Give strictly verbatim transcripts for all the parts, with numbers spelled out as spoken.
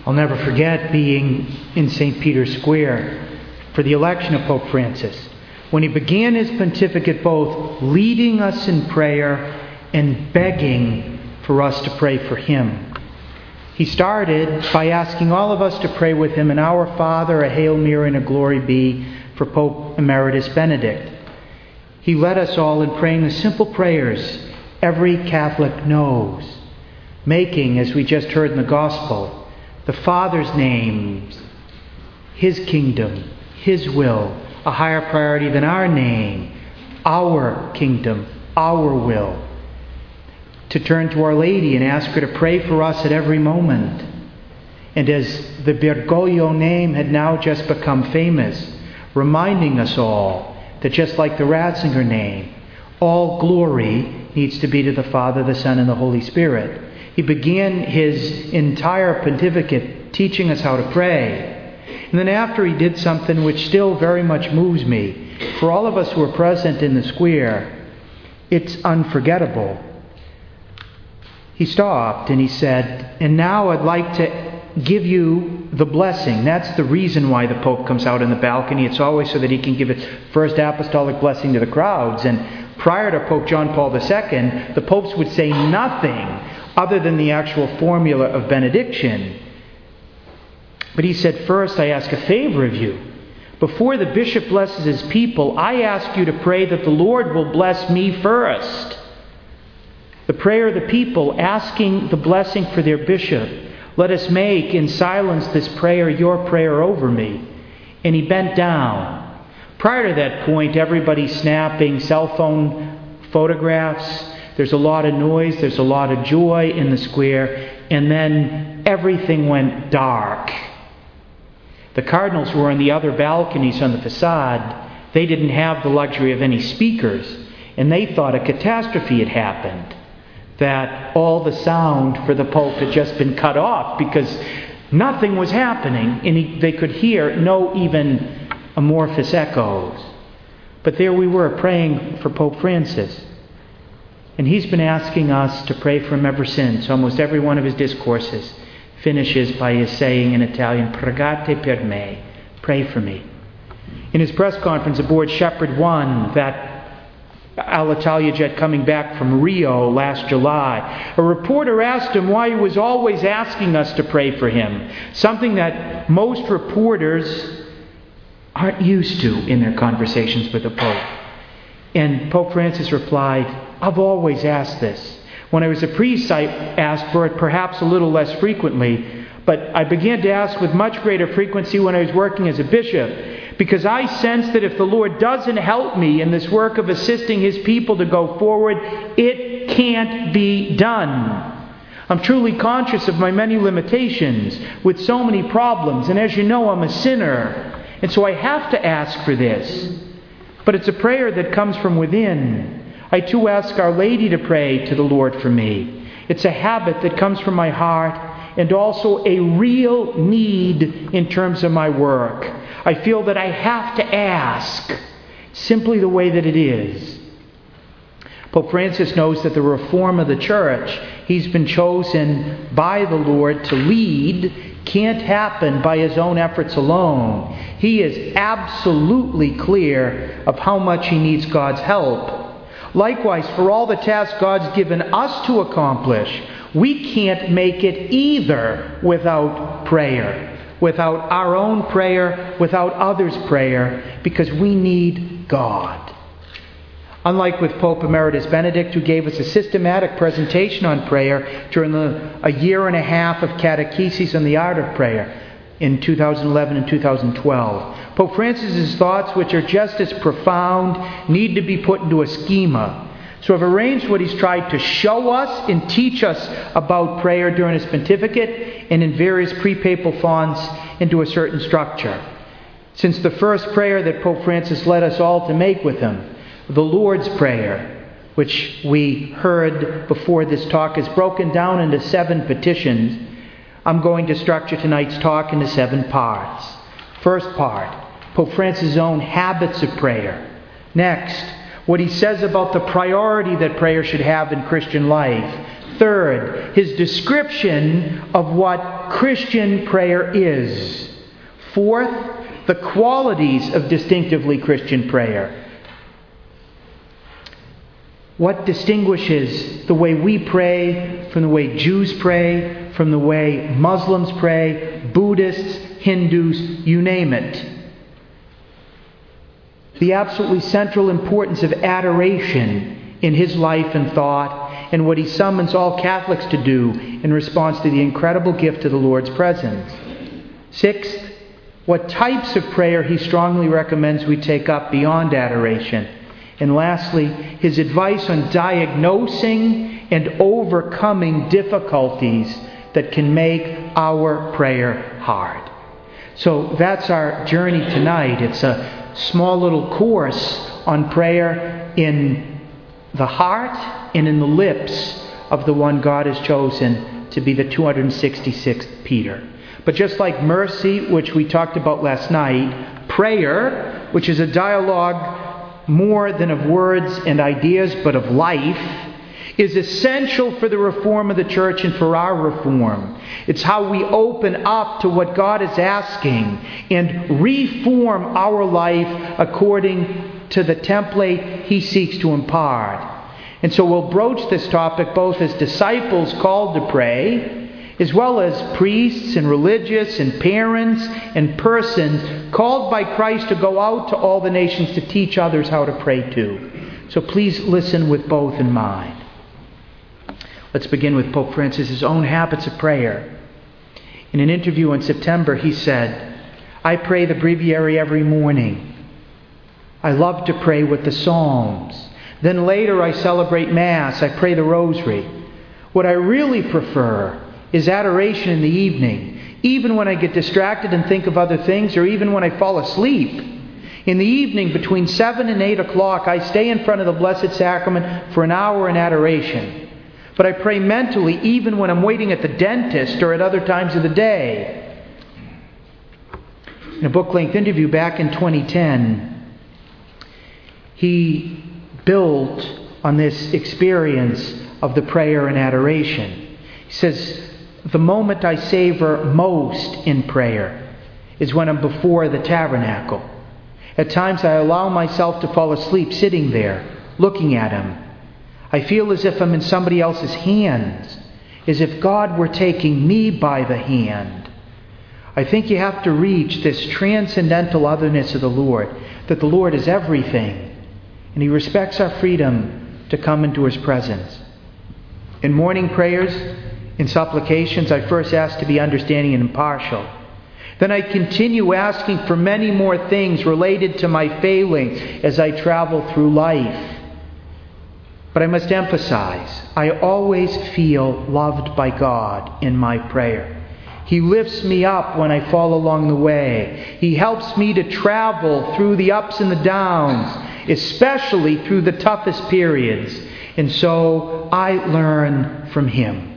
I'll never forget being in Saint Peter's Square for the election of Pope Francis, when he began his pontificate both leading us in prayer and begging for us to pray for him. He started by asking all of us to pray with him an Our Father, a Hail Mary, and a Glory Be for Pope Emeritus Benedict. He led us all in praying the simple prayers every Catholic knows, making, as we just heard in the Gospel, the Father's name, His kingdom, His will, a higher priority than our name, our kingdom, our will. To turn to Our Lady and ask her to pray for us at every moment. And as the Bergoglio name had now just become famous, reminding us all that just like the Ratzinger name, all glory needs to be to the Father, the Son, and the Holy Spirit. He began his entire pontificate teaching us how to pray. And then after he did something which still very much moves me, for all of us who were present in the square, it's unforgettable. He stopped and he said, and now I'd like to give you the blessing. That's the reason why the Pope comes out on the balcony. It's always so that he can give his first apostolic blessing to the crowds. And prior to Pope John Paul the Second, the popes would say nothing other than the actual formula of benediction. But he said, first, I ask a favor of you. Before the bishop blesses his people, I ask you to pray that the Lord will bless me first. The prayer of the people asking the blessing for their bishop. Let us make in silence this prayer your prayer over me. And he bent down. Prior to that point, everybody's snapping cell phone photographs. There's a lot of noise. There's a lot of joy in the square. And then everything went dark. The cardinals were on the other balconies on the facade. They didn't have the luxury of any speakers. And they thought a catastrophe had happened. That all the sound for the Pope had just been cut off because nothing was happening and he, they could hear no even amorphous echoes. But there we were praying for Pope Francis. And he's been asking us to pray for him ever since. Almost every one of his discourses finishes by his saying in Italian, Pregate per me, pray for me. In his press conference aboard Shepherd One, that Alitalia jet coming back from Rio last July, a reporter asked him why he was always asking us to pray for him, something that most reporters aren't used to in their conversations with the Pope. And Pope Francis replied, I've always asked this. When I was a priest, I asked for it perhaps a little less frequently, but I began to ask with much greater frequency when I was working as a bishop, because I sense that if the Lord doesn't help me in this work of assisting His people to go forward, it can't be done. I'm truly conscious of my many limitations with so many problems, and as you know, I'm a sinner, and so I have to ask for this. But it's a prayer that comes from within. I too ask Our Lady to pray to the Lord for me. It's a habit that comes from my heart and also a real need in terms of my work. I feel that I have to ask simply the way that it is. Pope Francis knows that the reform of the Church he's been chosen by the Lord to lead can't happen by his own efforts alone. He is absolutely clear of how much he needs God's help. Likewise, for all the tasks God's given us to accomplish, we can't make it either without prayer. Without our own prayer, without others' prayer, because we need God. Unlike with Pope Emeritus Benedict, who gave us a systematic presentation on prayer during the, a year and a half of catechesis on the art of prayer in two thousand eleven and two thousand twelve, Pope Francis's thoughts, which are just as profound, need to be put into a schema. So I've arranged what he's tried to show us and teach us about prayer during his pontificate and in various pre-papal fonts into a certain structure. Since the first prayer that Pope Francis led us all to make with him, the Lord's Prayer, which we heard before this talk, is broken down into seven petitions, I'm going to structure tonight's talk into seven parts. First part, Pope Francis' own habits of prayer. Next, what he says about the priority that prayer should have in Christian life. Third, his description of what what Christian prayer is. Fourth, the qualities of distinctively Christian prayer. What distinguishes the way we pray from the way Jews pray, from the way Muslims pray, Buddhists, Hindus, you name it. The absolutely central importance of adoration in his life and thought, and what he summons all Catholics to do in response to the incredible gift of the Lord's presence. Sixth, what types of prayer he strongly recommends we take up beyond adoration. And lastly, his advice on diagnosing and overcoming difficulties that can make our prayer hard. So that's our journey tonight. It's a small little course on prayer in the heart and in the lips of the one God has chosen to be the two hundred sixty-sixth Peter. But just like mercy, which we talked about last night, prayer, which is a dialogue more than of words and ideas, but of life, is essential for the reform of the church and for our reform. It's how we open up to what God is asking and reform our life according to the template He seeks to impart. And so we'll broach this topic both as disciples called to pray, as well as priests and religious and parents and persons called by Christ to go out to all the nations to teach others how to pray too. So please listen with both in mind. Let's begin with Pope Francis' own habits of prayer. In an interview in September, he said, "I pray the breviary every morning. I love to pray with the Psalms. Then later I celebrate Mass. I pray the Rosary. What I really prefer is adoration in the evening, even when I get distracted and think of other things, or even when I fall asleep. In the evening, between seven and eight o'clock, I stay in front of the Blessed Sacrament for an hour in adoration. But I pray mentally even when I'm waiting at the dentist or at other times of the day." In a book-length interview back in twenty ten, he built on this experience of the prayer and adoration. He says, "The moment I savor most in prayer is when I'm before the tabernacle. At times I allow myself to fall asleep sitting there, looking at Him. I feel as if I'm in somebody else's hands, as if God were taking me by the hand. I think you have to reach this transcendental otherness of the Lord, that the Lord is everything, and He respects our freedom to come into His presence. In morning prayers, in supplications, I first ask to be understanding and impartial. Then I continue asking for many more things related to my failing as I travel through life. But I must emphasize, I always feel loved by God in my prayer. He lifts me up when I fall along the way. He helps me to travel through the ups and the downs, especially through the toughest periods. And so I learn from Him."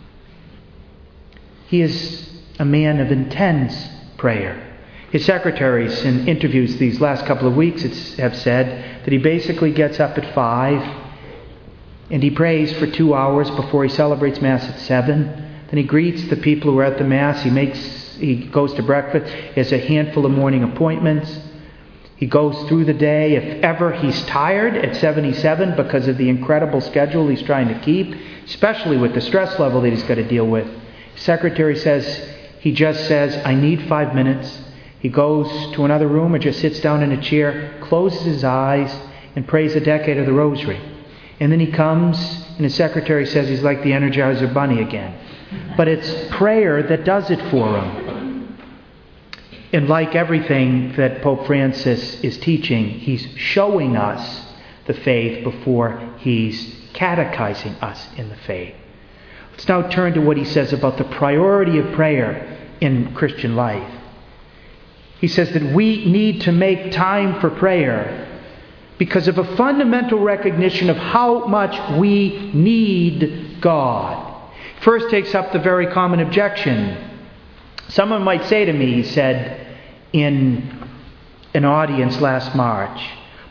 He is a man of intense prayer. His secretaries in interviews these last couple of weeks have said that he basically gets up at five and he prays for two hours before he celebrates Mass at seven. Then he greets the people who are at the Mass. He makes, he goes to breakfast. He has a handful of morning appointments. He goes through the day. If ever he's tired at seventy-seven because of the incredible schedule he's trying to keep, especially with the stress level that he's got to deal with, his secretary says, he just says, "I need five minutes." He goes to another room or just sits down in a chair, closes his eyes, and prays a decade of the Rosary. And then he comes, and his secretary says he's like the Energizer Bunny again. But it's prayer that does it for him. And like everything that Pope Francis is teaching, he's showing us the faith before he's catechizing us in the faith. Let's now turn to what he says about the priority of prayer in Christian life. He says that we need to make time for prayer because of a fundamental recognition of how much we need God. First takes up the very common objection. Someone might say to me, he said in an audience last March,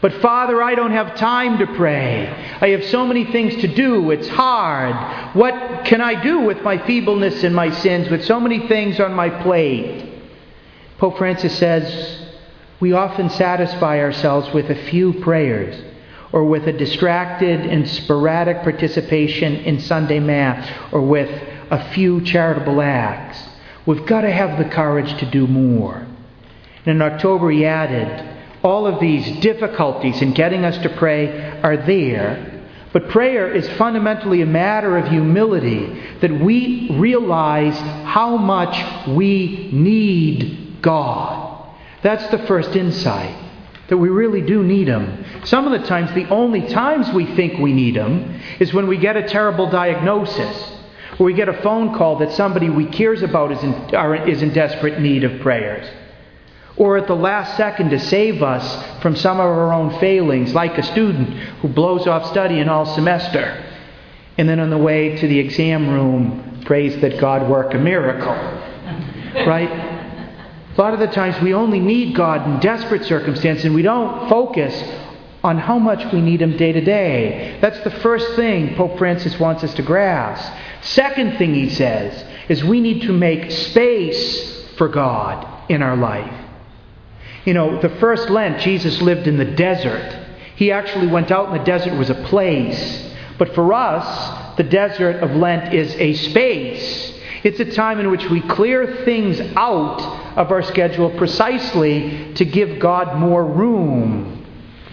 But Father, I don't have time to pray. I have so many things to do. It's hard. What can I do with my feebleness and my sins, with so many things on my plate? Pope Francis says, we often satisfy ourselves with a few prayers, or with a distracted and sporadic participation in Sunday Mass, or with a few charitable acts. We've got to have the courage to do more. And in October he added, all of these difficulties in getting us to pray are there, but prayer is fundamentally a matter of humility, that we realize how much we need God. That's the first insight, that we really do need Him. Some of the times, the only times we think we need Him is when we get a terrible diagnosis, or we get a phone call that somebody we cares about is in, are, is in desperate need of prayers. Or at the last second to save us from some of our own failings, like a student who blows off studying all semester, and then on the way to the exam room prays that God work a miracle. Right? A lot of the times we only need God in desperate circumstances, and we don't focus on how much we need Him day to day. That's the first thing Pope Francis wants us to grasp. Second thing he says is we need to make space for God in our life. You know, the first Lent, Jesus lived in the desert. He actually went out in the desert. It was a place. But for us, the desert of Lent is a space. It's a time in which we clear things out of our schedule precisely to give God more room.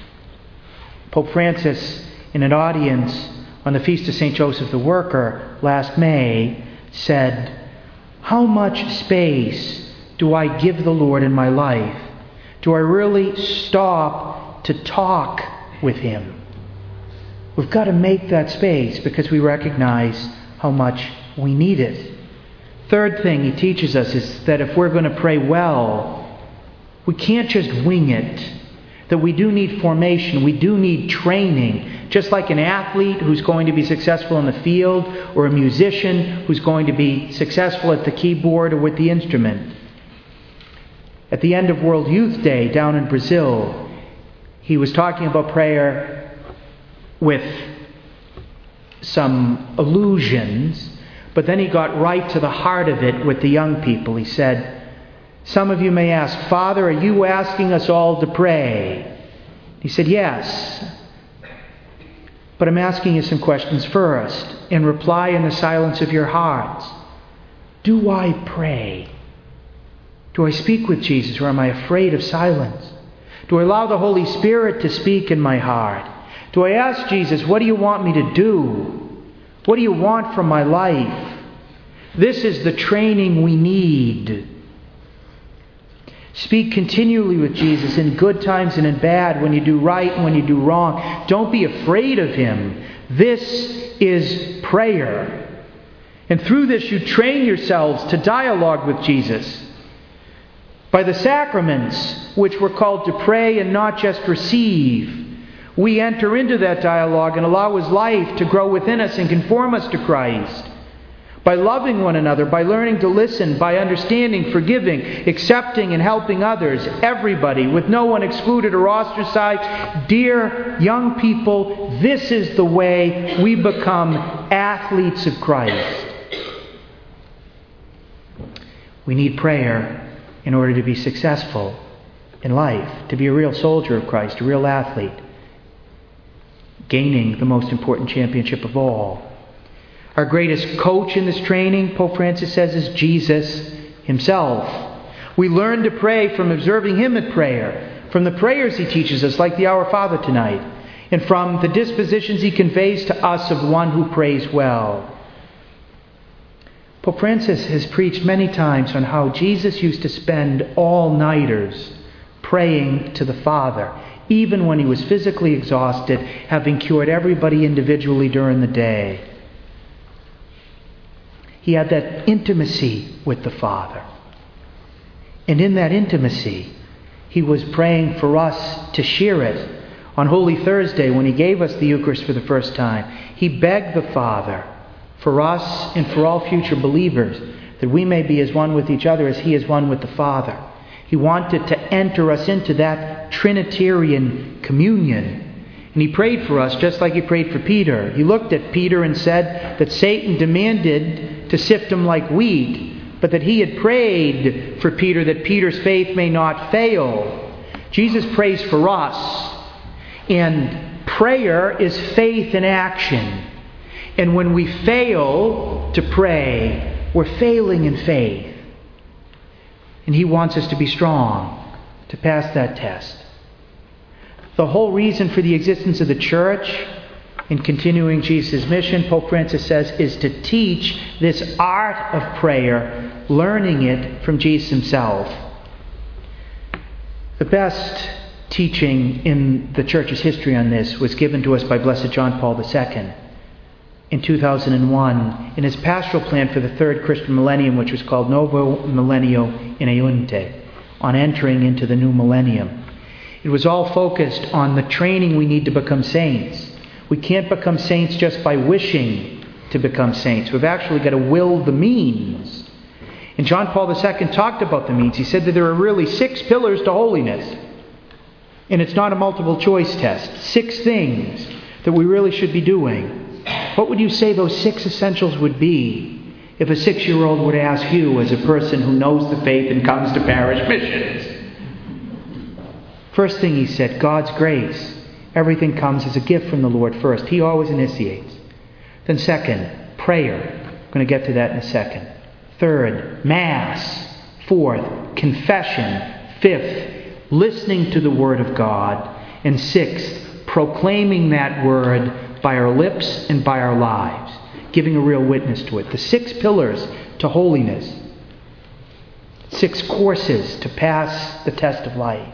Pope Francis, in an audience on the Feast of Saint Joseph the Worker last May, said, how much space do I give the Lord in my life? Do I really stop to talk with Him? We've got to make that space because we recognize how much we need it. Third thing he teaches us is that if we're going to pray well, we can't just wing it. That we do need formation, we do need training. Just like an athlete who's going to be successful in the field, or a musician who's going to be successful at the keyboard or with the instrument. At the end of World Youth Day down in Brazil, he was talking about prayer with some allusions, but then he got right to the heart of it with the young people. He said, some of you may ask, Father, are you asking us all to pray? He said, yes. But I'm asking you some questions first. In reply in the silence of your hearts. Do I pray? Do I speak with Jesus, or am I afraid of silence? Do I allow the Holy Spirit to speak in my heart? Do I ask Jesus, what do you want me to do? What do you want from my life? This is the training we need. Speak continually with Jesus in good times and in bad, when you do right and when you do wrong. Don't be afraid of Him. This is prayer. And through this you train yourselves to dialogue with Jesus. By the sacraments, which we're called to pray and not just receive, we enter into that dialogue and allow His life to grow within us and conform us to Christ. By loving one another, by learning to listen, by understanding, forgiving, accepting, and helping others, everybody, with no one excluded or ostracized. Dear young people, this is the way we become athletes of Christ. We need prayer in order to be successful in life, to be a real soldier of Christ, a real athlete, gaining the most important championship of all. Our greatest coach in this training, Pope Francis says, is Jesus Himself. We learn to pray from observing Him at prayer, from the prayers He teaches us, like the Our Father tonight, and from the dispositions He conveys to us of one who prays well. Pope Francis has preached many times on how Jesus used to spend all-nighters praying to the Father, even when He was physically exhausted, having cured everybody individually during the day. He had that intimacy with the Father. And in that intimacy, He was praying for us to share it. On Holy Thursday, when He gave us the Eucharist for the first time, He begged the Father for us and for all future believers, that we may be as one with each other as He is one with the Father. He wanted to enter us into that Trinitarian communion. And he prayed for us just like he prayed for Peter. He looked at Peter and said that Satan demanded to sift him like wheat, but that he had prayed for Peter that Peter's faith may not fail. Jesus prays for us. And prayer is faith in action. And when we fail to pray, we're failing in faith. And he wants us to be strong to pass that test. The whole reason for the existence of the church in continuing Jesus' mission, Pope Francis says, is to teach this art of prayer, learning it from Jesus himself. The best teaching in the church's history on this was given to us by Blessed John Paul the Second in two thousand one in his pastoral plan for the third Christian millennium, which was called Novo Millennio in Eunte, on entering into the new millennium. It was all focused on the training we need to become saints. We can't become saints just by wishing to become saints. We've actually got to will the means. And John Paul the Second talked about the means. He said that there are really six pillars to holiness. And it's not a multiple choice test. Six things that we really should be doing. What would you say those six essentials would be if a six-year-old would ask you, as a person who knows the faith and comes to parish missions? First thing he said, God's grace. Everything comes as a gift from the Lord first. He always initiates. Then second, prayer. I'm going to get to that in a second. Third, Mass. Fourth, confession. Fifth, listening to the Word of God. And sixth, proclaiming that Word by our lips and by our lives. Giving a real witness to it. The six pillars to holiness. Six courses to pass the test of life.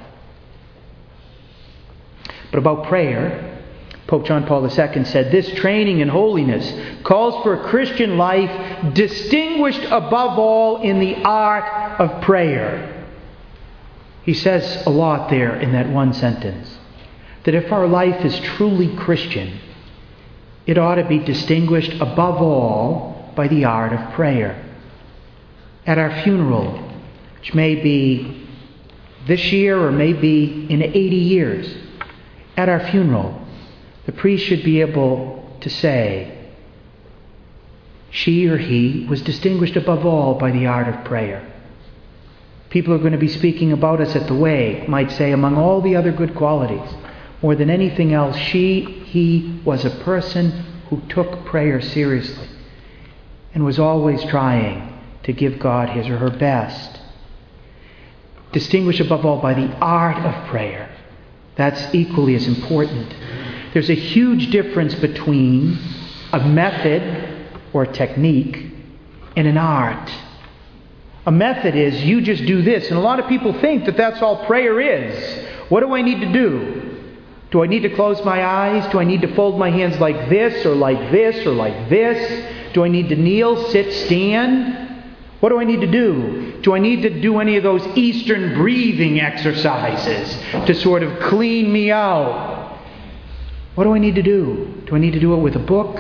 But about prayer, Pope John Paul the Second said, this training in holiness calls for a Christian life distinguished above all in the art of prayer. He says a lot there in that one sentence. That if our life is truly Christian, it ought to be distinguished above all by the art of prayer. At our funeral, which may be this year or may be in eighty years, at our funeral, the priest should be able to say, she or he was distinguished above all by the art of prayer. People are going to be speaking about us at the wake, might say, among all the other good qualities, more than anything else, she, he was a person who took prayer seriously and was always trying to give God his or her best. Distinguished above all by the art of prayer. That's equally as important. There's a huge difference between a method or technique and an art. A method is you just do this. And a lot of people think that that's all prayer is. What do I need to do? Do I need to close my eyes? Do I need to fold my hands like this or like this or like this? Do I need to kneel, sit, stand? What do I need to do? Do I need to do any of those Eastern breathing exercises to sort of clean me out? What do I need to do? Do I need to do it with a book?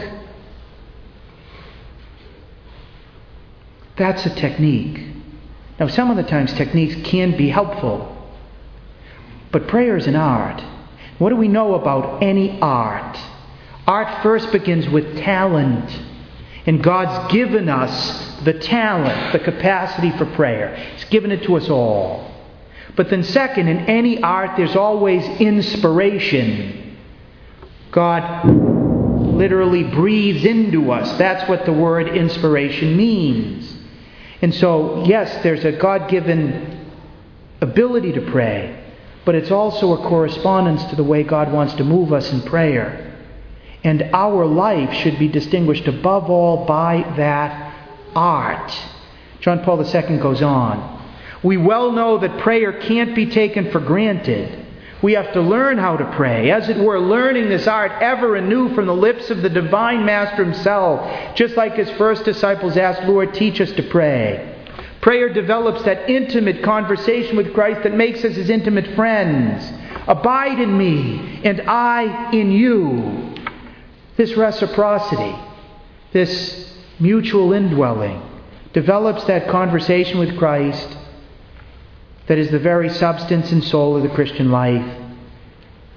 That's a technique. Now, some of the times techniques can be helpful. But prayer is an art. What do we know about any art? Art first begins with talent. And God's given us the talent, the capacity for prayer. He's given it to us all. But then second, in any art, there's always inspiration. God literally breathes into us. That's what the word inspiration means. And so, yes, there's a God-given ability to pray, but it's also a correspondence to the way God wants to move us in prayer. And our life should be distinguished above all by that art. John Paul the Second goes on. We well know that prayer can't be taken for granted. We have to learn how to pray, as it were, learning this art ever anew from the lips of the divine Master himself. Just like his first disciples asked, Lord, teach us to pray. Prayer develops that intimate conversation with Christ that makes us his intimate friends. Abide in me, and I in you. This reciprocity, this mutual indwelling, develops that conversation with Christ that is the very substance and soul of the Christian life.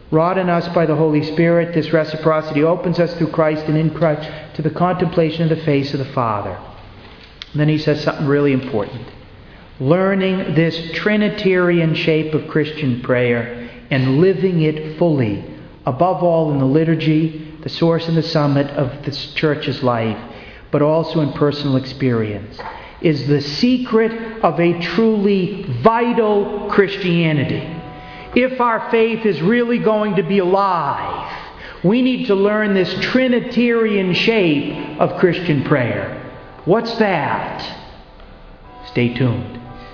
Wrought in us by the Holy Spirit, this reciprocity opens us through Christ and in Christ to the contemplation of the face of the Father. And then he says something really important. Learning this Trinitarian shape of Christian prayer and living it fully, above all in the liturgy, the source and the summit of the church's life, but also in personal experience, is the secret of a truly vital Christianity. If our faith is really going to be alive, we need to learn this Trinitarian shape of Christian prayer. What's that? Stay tuned.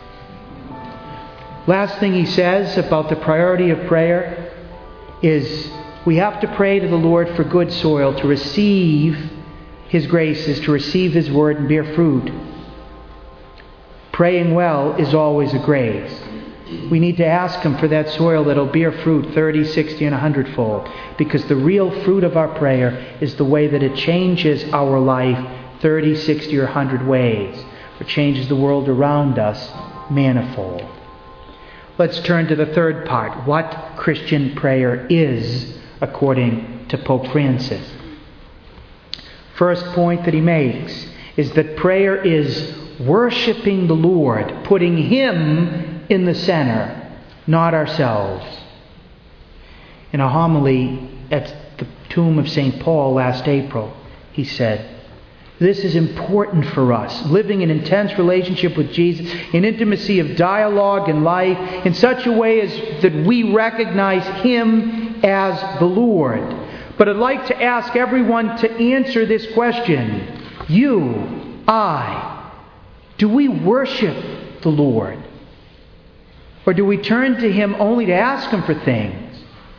Last thing he says about the priority of prayer is we have to pray to the Lord for good soil to receive His graces, to receive His word and bear fruit. Praying well is always a grace. We need to ask Him for that soil that will bear fruit thirty, sixty, and a hundredfold. Because the real fruit of our prayer is the way that it changes our life thirty, sixty, or a hundred ways. Or changes the world around us manifold. Let's turn to the third part. What Christian prayer is, according to Pope Francis. First point that he makes is that prayer is worshiping the Lord, putting Him in the center, not ourselves. In a homily at the tomb of Saint Paul last April, he said, this is important for us, living in intense relationship with Jesus, in intimacy of dialogue and life, in such a way as that we recognize Him as the Lord. But I'd like to ask everyone to answer this question. You, I, do we worship the Lord? Or do we turn to Him only to ask Him for things?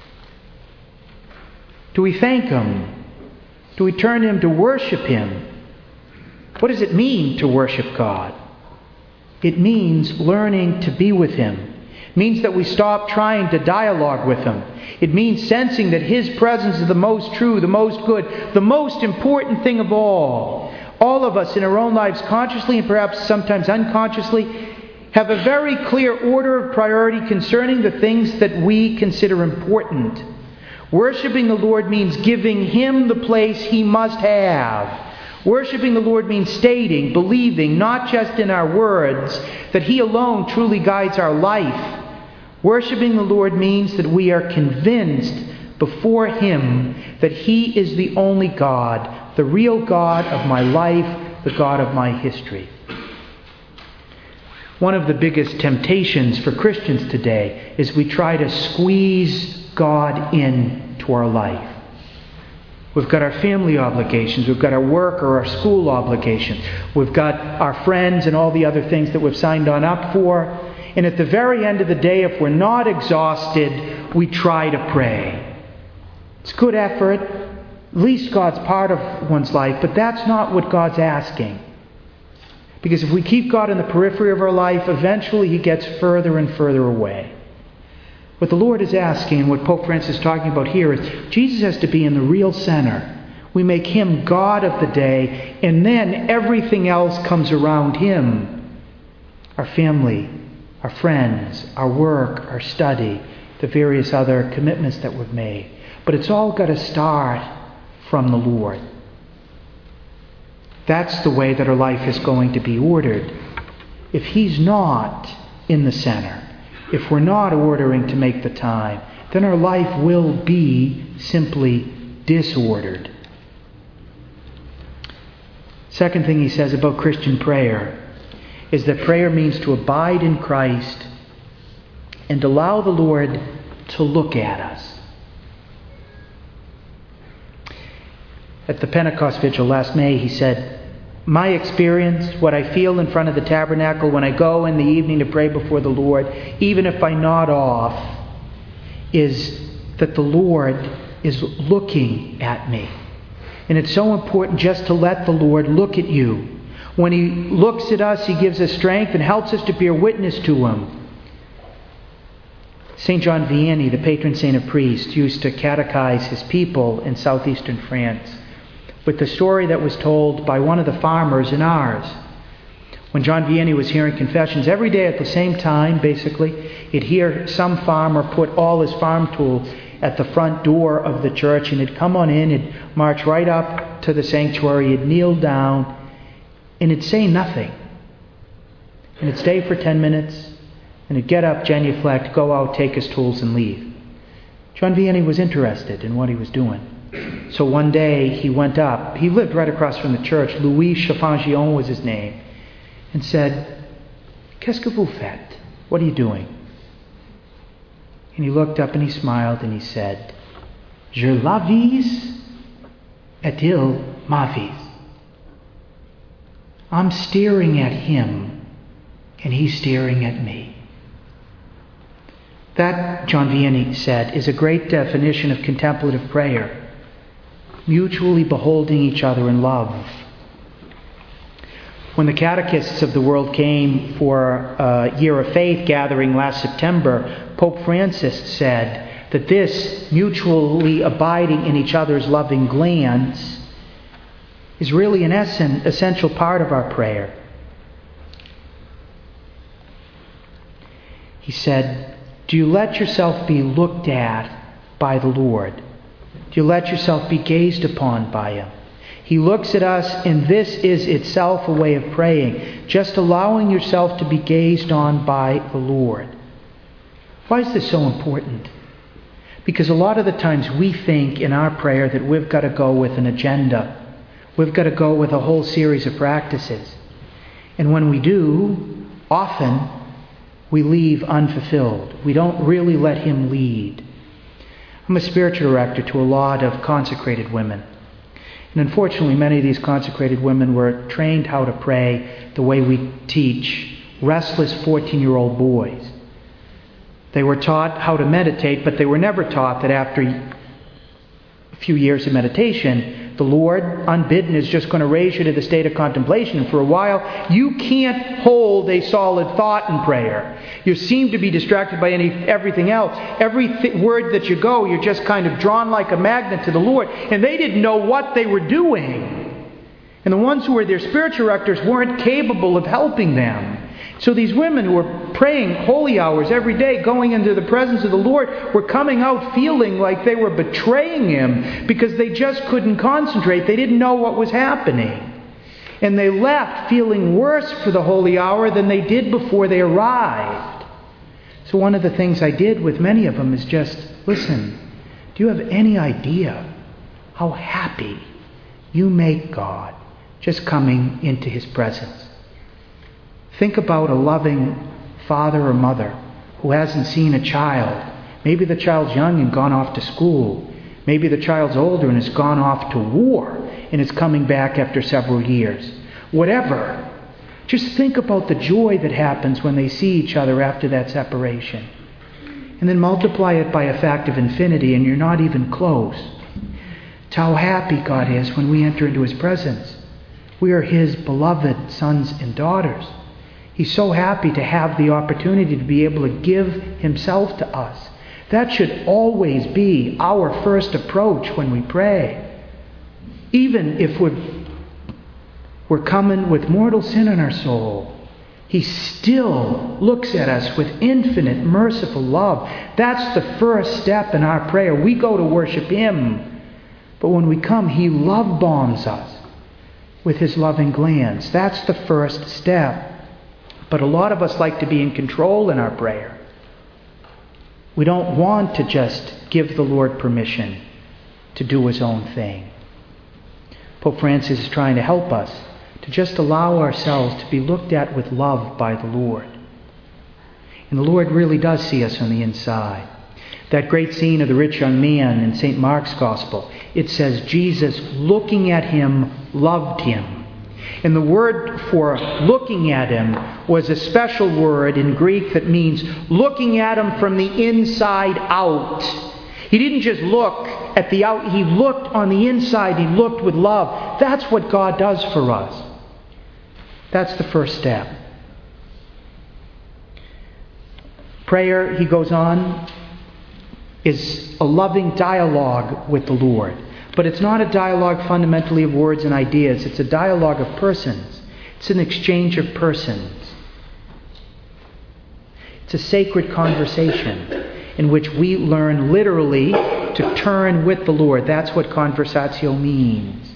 Do we thank Him? Do we turn to Him to worship Him? What does it mean to worship God? It means learning to be with Him. It means that we stop trying to dialogue with Him. It means sensing that His presence is the most true, the most good, the most important thing of all. All of us in our own lives, consciously and perhaps sometimes unconsciously, have a very clear order of priority concerning the things that we consider important. Worshipping the Lord means giving Him the place He must have. Worshipping the Lord means stating, believing, not just in our words, that He alone truly guides our life. Worshipping the Lord means that we are convinced before Him that He is the only God, the real God of my life, the God of my history. One of the biggest temptations for Christians today is we try to squeeze God into our life. We've got our family obligations. We've got our work or our school obligations. We've got our friends and all the other things that we've signed on up for. And at the very end of the day, if we're not exhausted, we try to pray. It's good effort. At least God's part of one's life. But that's not what God's asking. Because if we keep God in the periphery of our life, eventually He gets further and further away. What the Lord is asking, and what Pope Francis is talking about here, is Jesus has to be in the real center. We make Him God of the day, and then everything else comes around Him. Our family, our friends, our work, our study, the various other commitments that we've made. But it's all got to start from the Lord. That's the way that our life is going to be ordered. If He's not in the center, if we're not ordering to make the time, then our life will be simply disordered. Second thing he says about Christian prayer is that prayer means to abide in Christ and allow the Lord to look at us. At the Pentecost Vigil last May, he said, my experience, what I feel in front of the tabernacle when I go in the evening to pray before the Lord, even if I nod off, is that the Lord is looking at me. And it's so important just to let the Lord look at you. When He looks at us, He gives us strength and helps us to bear witness to Him. Saint John Vianney, the patron saint of priests, used to catechize his people in southeastern France with the story that was told by one of the farmers in Ars. When John Vianney was hearing confessions, every day at the same time, basically, he'd hear some farmer put all his farm tools at the front door of the church, and he'd come on in, he'd march right up to the sanctuary, he'd kneel down, and he'd say nothing. And he'd stay for ten minutes, and he'd get up, genuflect, go out, take his tools, and leave. John Vianney was interested in what he was doing. So one day he went up. He lived right across from the church. Louis Chaffangion was his name. And said, "Qu'est-ce que vous faites? What are you doing?" And he looked up and he smiled and he said, "Je l'avise et il m'avise." I'm staring at him and he's staring at me. That, John Vianney said, is a great definition of contemplative prayer. Mutually beholding each other in love. When the catechists of the world came for a Year of Faith gathering last September, Pope Francis said that this mutually abiding in each other's loving glance is really an essential part of our prayer. He said, do you let yourself be looked at by the Lord? Do you let yourself be gazed upon by Him? He looks at us, and this is itself a way of praying, just allowing yourself to be gazed on by the Lord. Why is this so important? Because a lot of the times we think in our prayer that we've got to go with an agenda. We've got to go with a whole series of practices. And when we do, often we leave unfulfilled. We don't really let Him lead. I'm a spiritual director to a lot of consecrated women. And unfortunately, many of these consecrated women were trained how to pray the way we teach restless fourteen-year-old boys. They were taught how to meditate, but they were never taught that after a few years of meditation, the Lord, unbidden, is just going to raise you to the state of contemplation. And for a while, you can't hold a solid thought in prayer. You seem to be distracted by any everything else. Every th- word that you go, you're just kind of drawn like a magnet to the Lord. And they didn't know what they were doing. And the ones who were their spiritual directors weren't capable of helping them. So these women who were praying holy hours every day, going into the presence of the Lord, were coming out feeling like they were betraying Him because they just couldn't concentrate. They didn't know what was happening. And they left feeling worse for the holy hour than they did before they arrived. So one of the things I did with many of them is just, listen, do you have any idea how happy you make God just coming into His presence? Think about a loving father or mother who hasn't seen a child. Maybe the child's young and gone off to school. Maybe the child's older and has gone off to war and is coming back after several years. Whatever. Just think about the joy that happens when they see each other after that separation. And then multiply it by a fact of infinity and you're not even close to how happy God is when we enter into His presence. We are His beloved sons and daughters. He's so happy to have the opportunity to be able to give Himself to us. That should always be our first approach when we pray. Even if we're, we're coming with mortal sin in our soul, He still looks at us with infinite, merciful love. That's the first step in our prayer. We go to worship Him. But when we come, He love bombs us with His loving glance. That's the first step. But a lot of us like to be in control in our prayer. We don't want to just give the Lord permission to do His own thing. Pope Francis is trying to help us to just allow ourselves to be looked at with love by the Lord. And the Lord really does see us on the inside. That great scene of the rich young man in Saint Mark's Gospel, it says Jesus, looking at him, loved him. And the word for looking at Him was a special word in Greek that means looking at Him from the inside out. He didn't just look at the out, He looked on the inside, He looked with love. That's what God does for us. That's the first step. Prayer, he goes on, is a loving dialogue with the Lord. But it's not a dialogue fundamentally of words and ideas. It's a dialogue of persons. It's an exchange of persons. It's a sacred conversation. in which we learn literally to turn with the Lord. That's what conversatio means.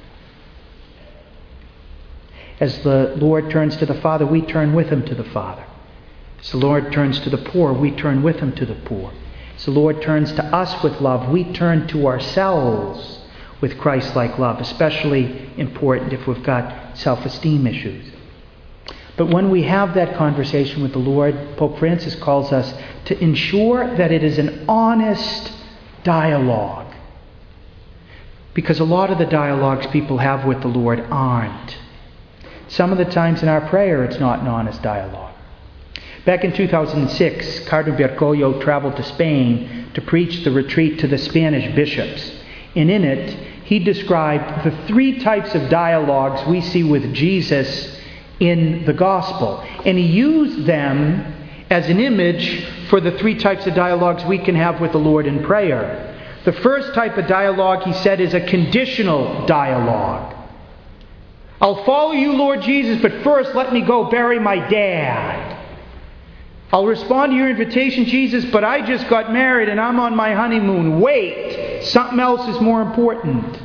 As the Lord turns to the Father, we turn with Him to the Father. As the Lord turns to the poor, we turn with Him to the poor. As the Lord turns to us with love, we turn to ourselves with Christ-like love, especially important if we've got self-esteem issues. But when we have that conversation with the Lord, Pope Francis calls us to ensure that it is an honest dialogue. Because a lot of the dialogues people have with the Lord aren't. Some of the times in our prayer, it's not an honest dialogue. Back in two thousand six, Cardinal Bergoglio traveled to Spain to preach the retreat to the Spanish bishops. And in it, he described the three types of dialogues we see with Jesus in the gospel. And he used them as an image for the three types of dialogues we can have with the Lord in prayer. The first type of dialogue, he said, is a conditional dialogue. I'll follow you, Lord Jesus, but first let me go bury my dad. I'll respond to your invitation, Jesus, but I just got married and I'm on my honeymoon. Wait, something else is more important.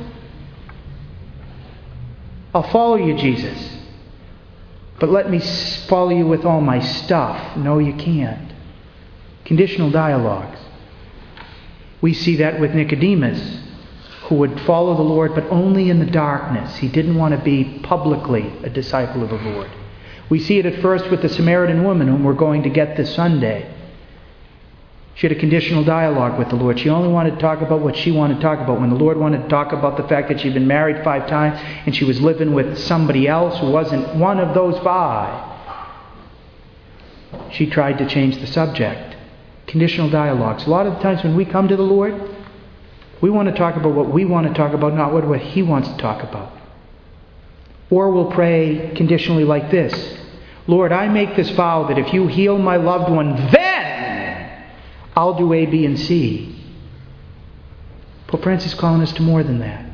I'll follow you, Jesus, but let me follow you with all my stuff. No, you can't. Conditional dialogues. We see that with Nicodemus, who would follow the Lord, but only in the darkness. He didn't want to be publicly a disciple of the Lord. We see it at first with the Samaritan woman, whom we're going to get this Sunday. She had a conditional dialogue with the Lord. She only wanted to talk about what she wanted to talk about. When the Lord wanted to talk about the fact that she'd been married five times and she was living with somebody else who wasn't one of those five, she tried to change the subject. Conditional dialogues. A lot of the times when we come to the Lord, we want to talk about what we want to talk about, not what He wants to talk about. Or we'll pray conditionally like this. Lord, I make this vow that if you heal my loved one, then I'll do A, B, and C. Pope Francis is calling us to more than that.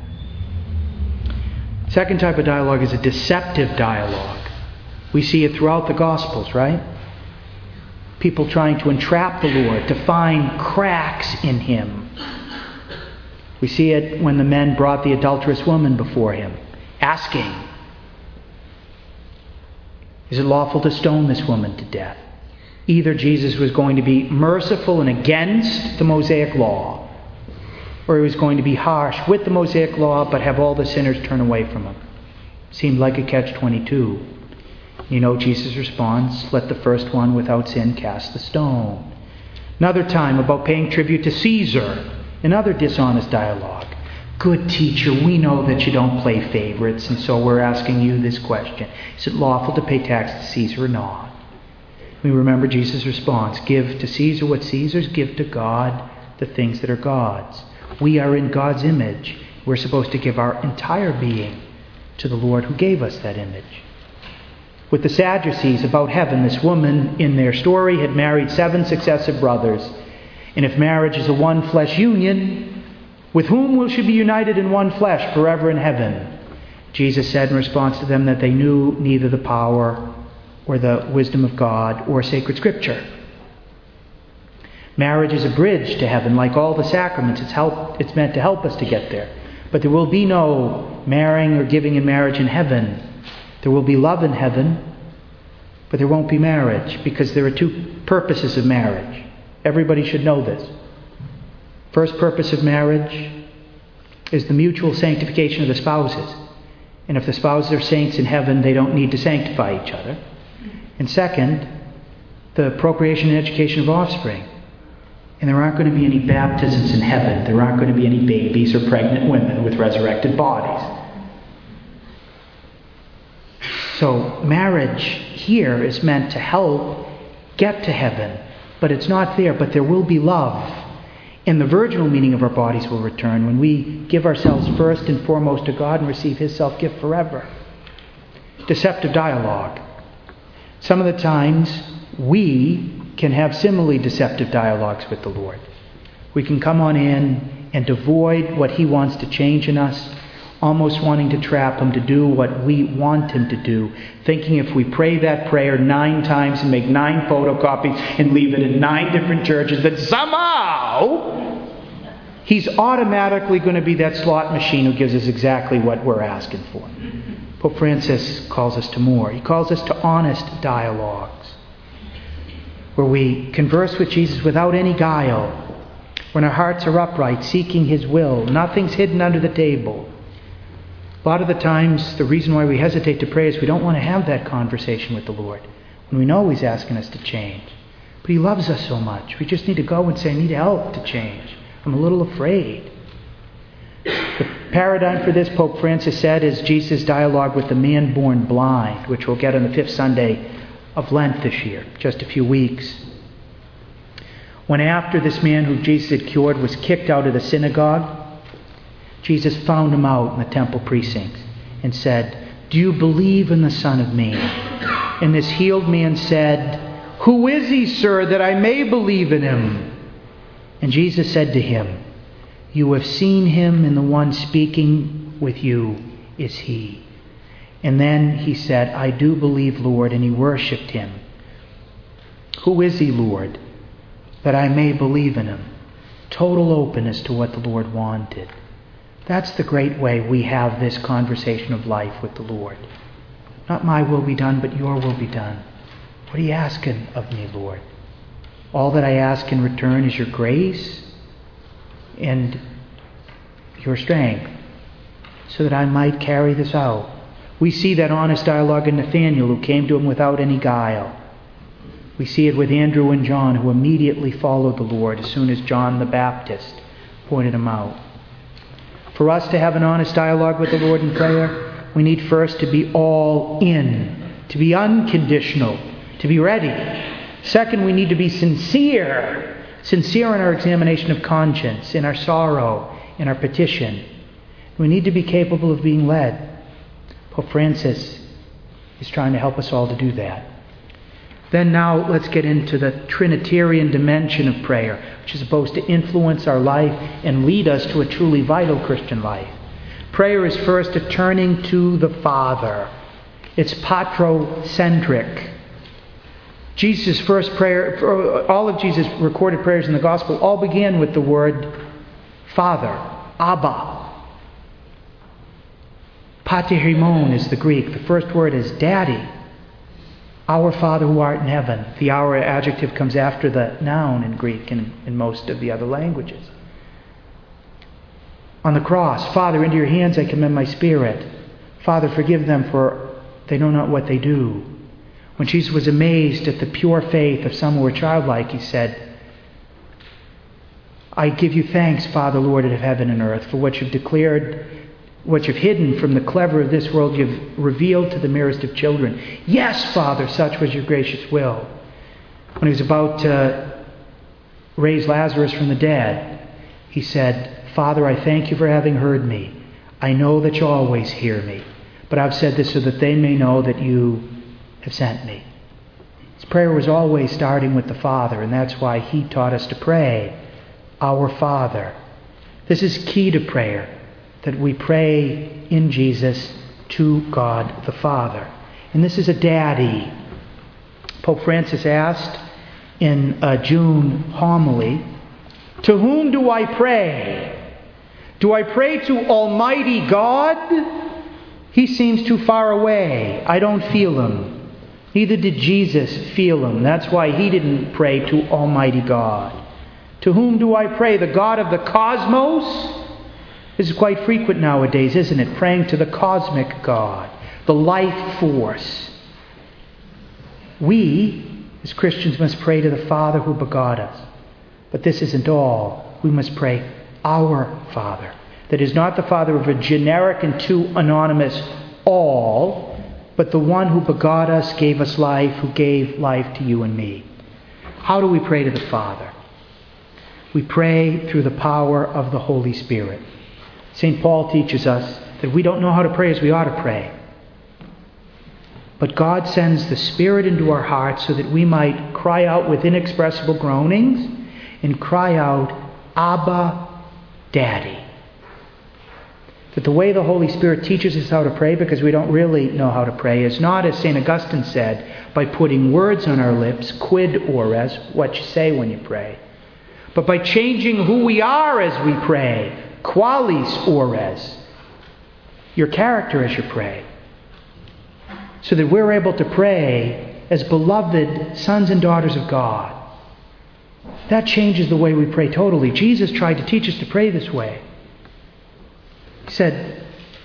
Second type of dialogue is a deceptive dialogue. We see it throughout the Gospels, right? People trying to entrap the Lord, to find cracks in Him. We see it when the men brought the adulterous woman before Him, asking, is it lawful to stone this woman to death? Either Jesus was going to be merciful and against the Mosaic law, or He was going to be harsh with the Mosaic law, but have all the sinners turn away from Him. Seemed like a catch twenty-two. You know Jesus' response, let the first one without sin cast the stone. Another time about paying tribute to Caesar. Another dishonest dialogue. Good teacher, we know that you don't play favorites, and so we're asking you this question. Is it lawful to pay tax to Caesar or not? We remember Jesus' response. Give to Caesar what Caesar's, give to God the things that are God's. We are in God's image. We're supposed to give our entire being to the Lord who gave us that image. With the Sadducees about heaven, this woman in their story had married seven successive brothers. And if marriage is a one-flesh union, with whom will she be united in one flesh forever in heaven? Jesus said in response to them that they knew neither the power or the wisdom of God or sacred Scripture. Marriage is a bridge to heaven, like all the sacraments. It's help, it's meant to help us to get there. But there will be no marrying or giving in marriage in heaven. There will be love in heaven, but there won't be marriage, because there are two purposes of marriage. Everybody should know this. First purpose of marriage is the mutual sanctification of the spouses. And if the spouses are saints in heaven, they don't need to sanctify each other. And second, the procreation and education of offspring. And there aren't going to be any baptisms in heaven. There aren't going to be any babies or pregnant women with resurrected bodies. So marriage here is meant to help get to heaven. But it's not there. But there will be love. And the virginal meaning of our bodies will return when we give ourselves first and foremost to God and receive His self-gift forever. Deceptive dialogue. Some of the times we can have similarly deceptive dialogues with the Lord. We can come on in and avoid what He wants to change in us, almost wanting to trap him to do what we want him to do, thinking if we pray that prayer nine times and make nine photocopies and leave it in nine different churches, that somehow he's automatically going to be that slot machine who gives us exactly what we're asking for. Pope Francis calls us to more. He calls us to honest dialogues, where we converse with Jesus without any guile, when our hearts are upright, seeking his will. Nothing's hidden under the table. A lot of the times, the reason why we hesitate to pray is we don't want to have that conversation with the Lord, when we know he's asking us to change. But he loves us so much. We just need to go and say, I need help to change. I'm a little afraid. The paradigm for this, Pope Francis said, is Jesus' dialogue with the man born blind, which we'll get on the fifth Sunday of Lent this year, just a few weeks. When after this man who Jesus had cured was kicked out of the synagogue, Jesus found him out in the temple precincts and said, do you believe in the Son of Man? And this healed man said, who is he, sir, that I may believe in him? And Jesus said to him, you have seen him, and the one speaking with you is he. And then he said, I do believe, Lord, and he worshipped him. Who is he, Lord, that I may believe in him? Total openness to what the Lord wanted. That's the great way we have this conversation of life with the Lord. Not my will be done, but your will be done. What are you asking of me, Lord? All that I ask in return is your grace and your strength, so that I might carry this out. We see that honest dialogue in Nathanael, who came to him without any guile. We see it with Andrew and John, who immediately followed the Lord as soon as John the Baptist pointed him out. For us to have an honest dialogue with the Lord in prayer, we need first to be all in, to be unconditional, to be ready. Second, we need to be sincere. Sincere in our examination of conscience, in our sorrow, in our petition. We need to be capable of being led. Pope Francis is trying to help us all to do that. Then now let's get into the Trinitarian dimension of prayer, which is supposed to influence our life and lead us to a truly vital Christian life. Prayer is first a turning to the Father. It's patrocentric. Jesus' first prayer, all of Jesus' recorded prayers in the Gospel all began with the word Father, Abba. Paterhimon is the Greek. The first word is Daddy. Our Father who art in heaven. The our adjective comes after the noun in Greek and in most of the other languages. On the cross, Father, into your hands I commend my spirit. Father, forgive them, for they know not what they do. When Jesus was amazed at the pure faith of some who were childlike, he said, I give you thanks, Father, Lord of heaven and earth, for what you've declared, what you've hidden from the clever of this world, you've revealed to the merest of children. Yes, Father, such was your gracious will. When he was about to raise Lazarus from the dead, he said, Father, I thank you for having heard me. I know that you always hear me, but I've said this so that they may know that you have sent me. His prayer was always starting with the Father, and that's why he taught us to pray, Our Father. This is key to prayer, that we pray in Jesus to God the Father. And this is a daddy. Pope Francis asked in a June homily, to whom do I pray? Do I pray to Almighty God? He seems too far away. I don't feel him. Neither did Jesus feel him. That's why he didn't pray to Almighty God. To whom do I pray? The God of the cosmos? This is quite frequent nowadays, isn't it? Praying to the cosmic God, the life force. We, as Christians, must pray to the Father who begot us. But this isn't all. We must pray, Our Father. That is not the Father of a generic and too anonymous all, but the one who begot us, gave us life, who gave life to you and me. How do we pray to the Father? We pray through the power of the Holy Spirit. Saint Paul teaches us that we don't know how to pray as we ought to pray. But God sends the Spirit into our hearts so that we might cry out with inexpressible groanings and cry out, Abba, Daddy. That the way the Holy Spirit teaches us how to pray, because we don't really know how to pray, is not, as Saint Augustine said, by putting words on our lips, quid ores, what you say when you pray, but by changing who we are as we pray, qualis ores, your character as you pray, so that we're able to pray as beloved sons and daughters of God. That changes the way we pray totally. Jesus tried to teach us to pray this way. He said,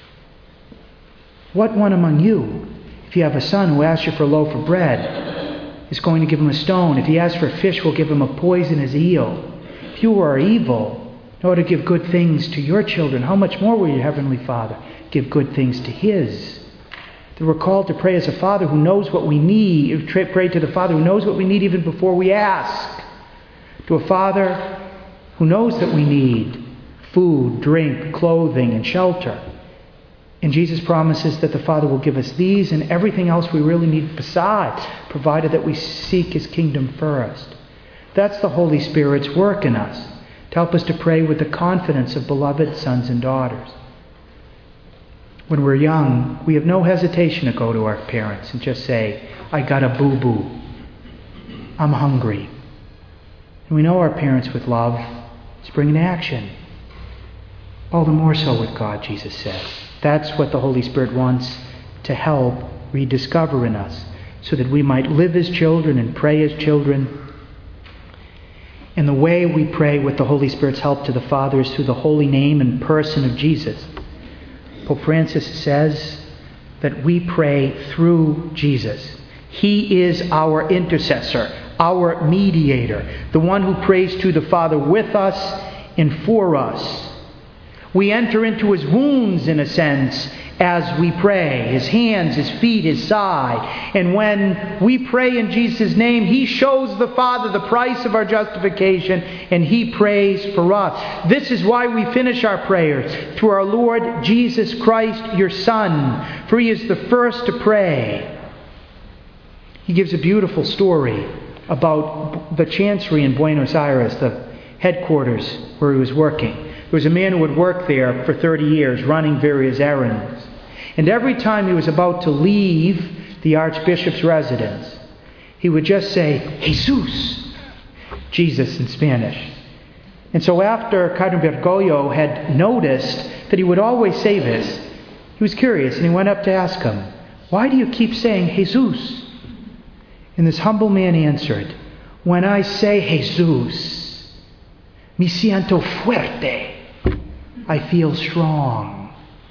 what one among you, if you have a son who asks you for a loaf of bread, is going to give him a stone? If he asks for a fish, will give him a poisonous eel? If you who are evil know how to give good things to your children, how much more will your heavenly Father give good things to His? That we're called to pray as a Father who knows what we need, pray to the Father who knows what we need even before we ask. To a Father who knows that we need food, drink, clothing, and shelter. And Jesus promises that the Father will give us these and everything else we really need besides, provided that we seek His kingdom first. That's the Holy Spirit's work in us, to help us to pray with the confidence of beloved sons and daughters. When we're young, we have no hesitation to go to our parents and just say, I got a boo-boo. I'm hungry. And we know our parents with love spring into action. All the more so with God, Jesus says. That's what the Holy Spirit wants to help rediscover in us, so that we might live as children and pray as children. And the way we pray with the Holy Spirit's help to the Father is through the holy name and person of Jesus. Pope Francis says that we pray through Jesus. He is our intercessor, our mediator, the one who prays to the Father with us and for us. We enter into His wounds, in a sense, as we pray. His hands, His feet, His side. And when we pray in Jesus' name, He shows the Father the price of our justification, and He prays for us. This is why we finish our prayers through our Lord Jesus Christ, your Son, for He is the first to pray. He gives a beautiful story about the chancery in Buenos Aires, the headquarters where he was working. There was a man who would work there for thirty years, running various errands. And every time he was about to leave the Archbishop's residence, he would just say, Jesus, Jesus in Spanish. And so after Cardinal Bergoglio had noticed that he would always say this, he was curious, and he went up to ask him, why do you keep saying Jesus? And this humble man answered, when I say Jesus, me siento fuerte. I feel strong.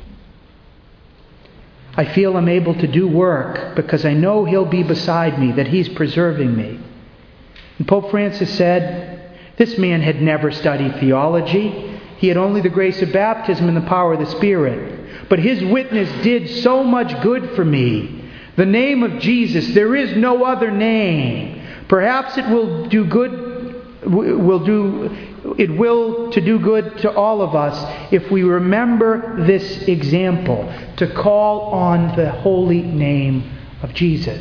I feel I'm able to do work because I know He'll be beside me, that He's preserving me. And Pope Francis said, this man had never studied theology. He had only the grace of baptism and the power of the Spirit. But his witness did so much good for me. The name of Jesus, there is no other name. Perhaps it will do good, will do It will to do good to all of us if we remember this example, to call on the holy name of Jesus.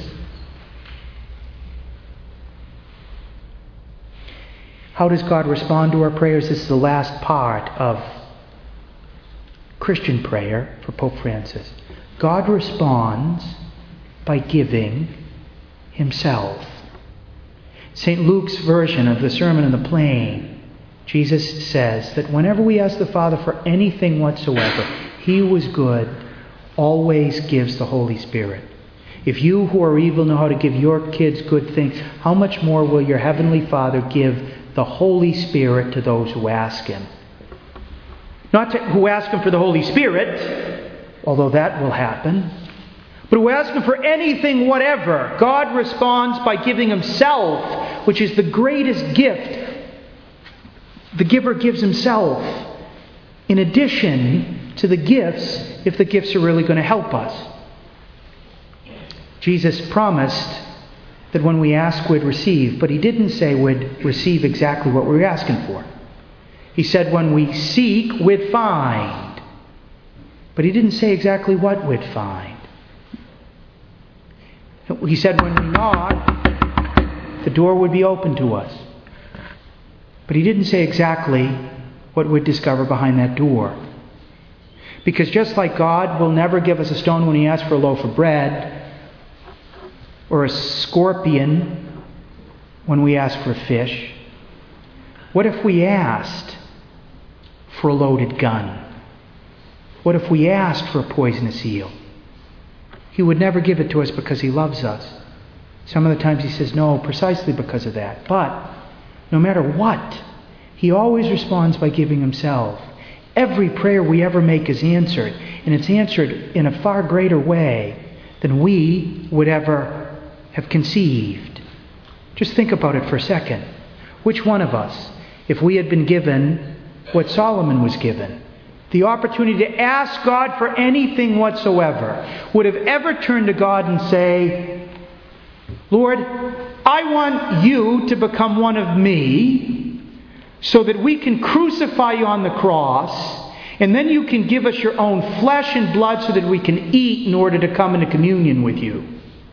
How does God respond to our prayers? This is the last part of Christian prayer for Pope Francis. God responds by giving Himself. Saint Luke's version of the Sermon on the Plain, Jesus says that whenever we ask the Father for anything whatsoever, He who is good always gives the Holy Spirit. If you who are evil know how to give your kids good things, how much more will your Heavenly Father give the Holy Spirit to those who ask Him? Not to, who ask Him for the Holy Spirit, although that will happen, but who ask Him for anything whatever. God responds by giving Himself, which is the greatest gift. The giver gives Himself in addition to the gifts, if the gifts are really going to help us. Jesus promised that when we ask, we'd receive, but He didn't say we'd receive exactly what we were asking for. He said when we seek, we'd find. But He didn't say exactly what we'd find. He said when we knock, the door would be open to us. But He didn't say exactly what we'd discover behind that door. Because just like God will never give us a stone when He asks for a loaf of bread, or a scorpion when we ask for a fish, what if we asked for a loaded gun? What if we asked for a poisonous eel? He would never give it to us because He loves us. Some of the times He says no precisely because of that. But no matter what, He always responds by giving Himself. Every prayer we ever make is answered, and it's answered in a far greater way than we would ever have conceived. Just think about it for a second. Which one of us, if we had been given what Solomon was given, the opportunity to ask God for anything whatsoever, would have ever turned to God and say, Lord, I want You to become one of me, so that we can crucify You on the cross, and then You can give us Your own flesh and blood so that we can eat in order to come into communion with You.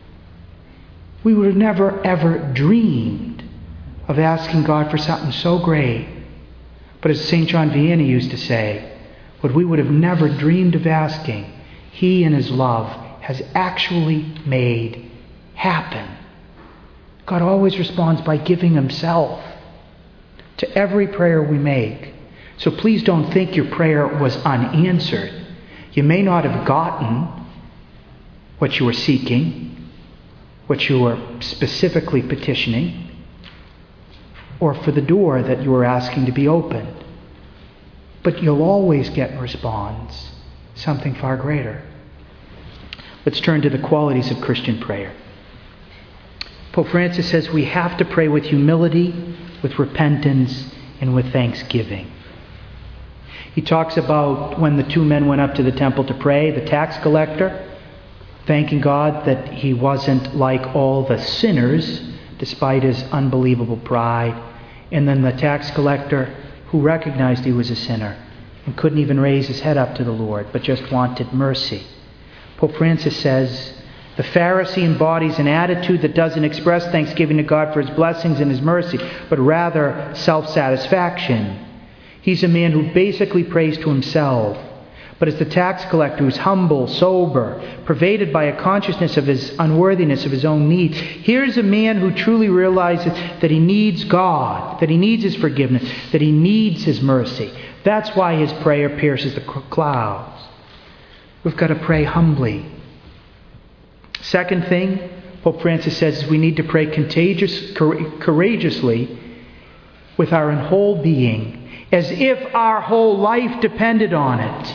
We would have never ever dreamed of asking God for something so great. But as Saint John Vianney used to say, what we would have never dreamed of asking, He in His love has actually made happen. God always responds by giving Himself to every prayer we make. So please don't think your prayer was unanswered. You may not have gotten what you were seeking, what you were specifically petitioning, or for the door that you were asking to be opened. But you'll always get in response something far greater. Let's turn to the qualities of Christian prayer. Pope Francis says we have to pray with humility, with repentance, and with thanksgiving. He talks about when the two men went up to the temple to pray, the tax collector, thanking God that he wasn't like all the sinners, despite his unbelievable pride, and then the tax collector who recognized he was a sinner and couldn't even raise his head up to the Lord, but just wanted mercy. Pope Francis says, the Pharisee embodies an attitude that doesn't express thanksgiving to God for His blessings and His mercy, but rather self-satisfaction. He's a man who basically prays to himself. But as the tax collector who's humble, sober, pervaded by a consciousness of his unworthiness, of his own needs, here's a man who truly realizes that he needs God, that he needs His forgiveness, that he needs His mercy. That's why his prayer pierces the clouds. We've got to pray humbly. Second thing, Pope Francis says, is we need to pray contagious, courageously with our whole being, as if our whole life depended on it.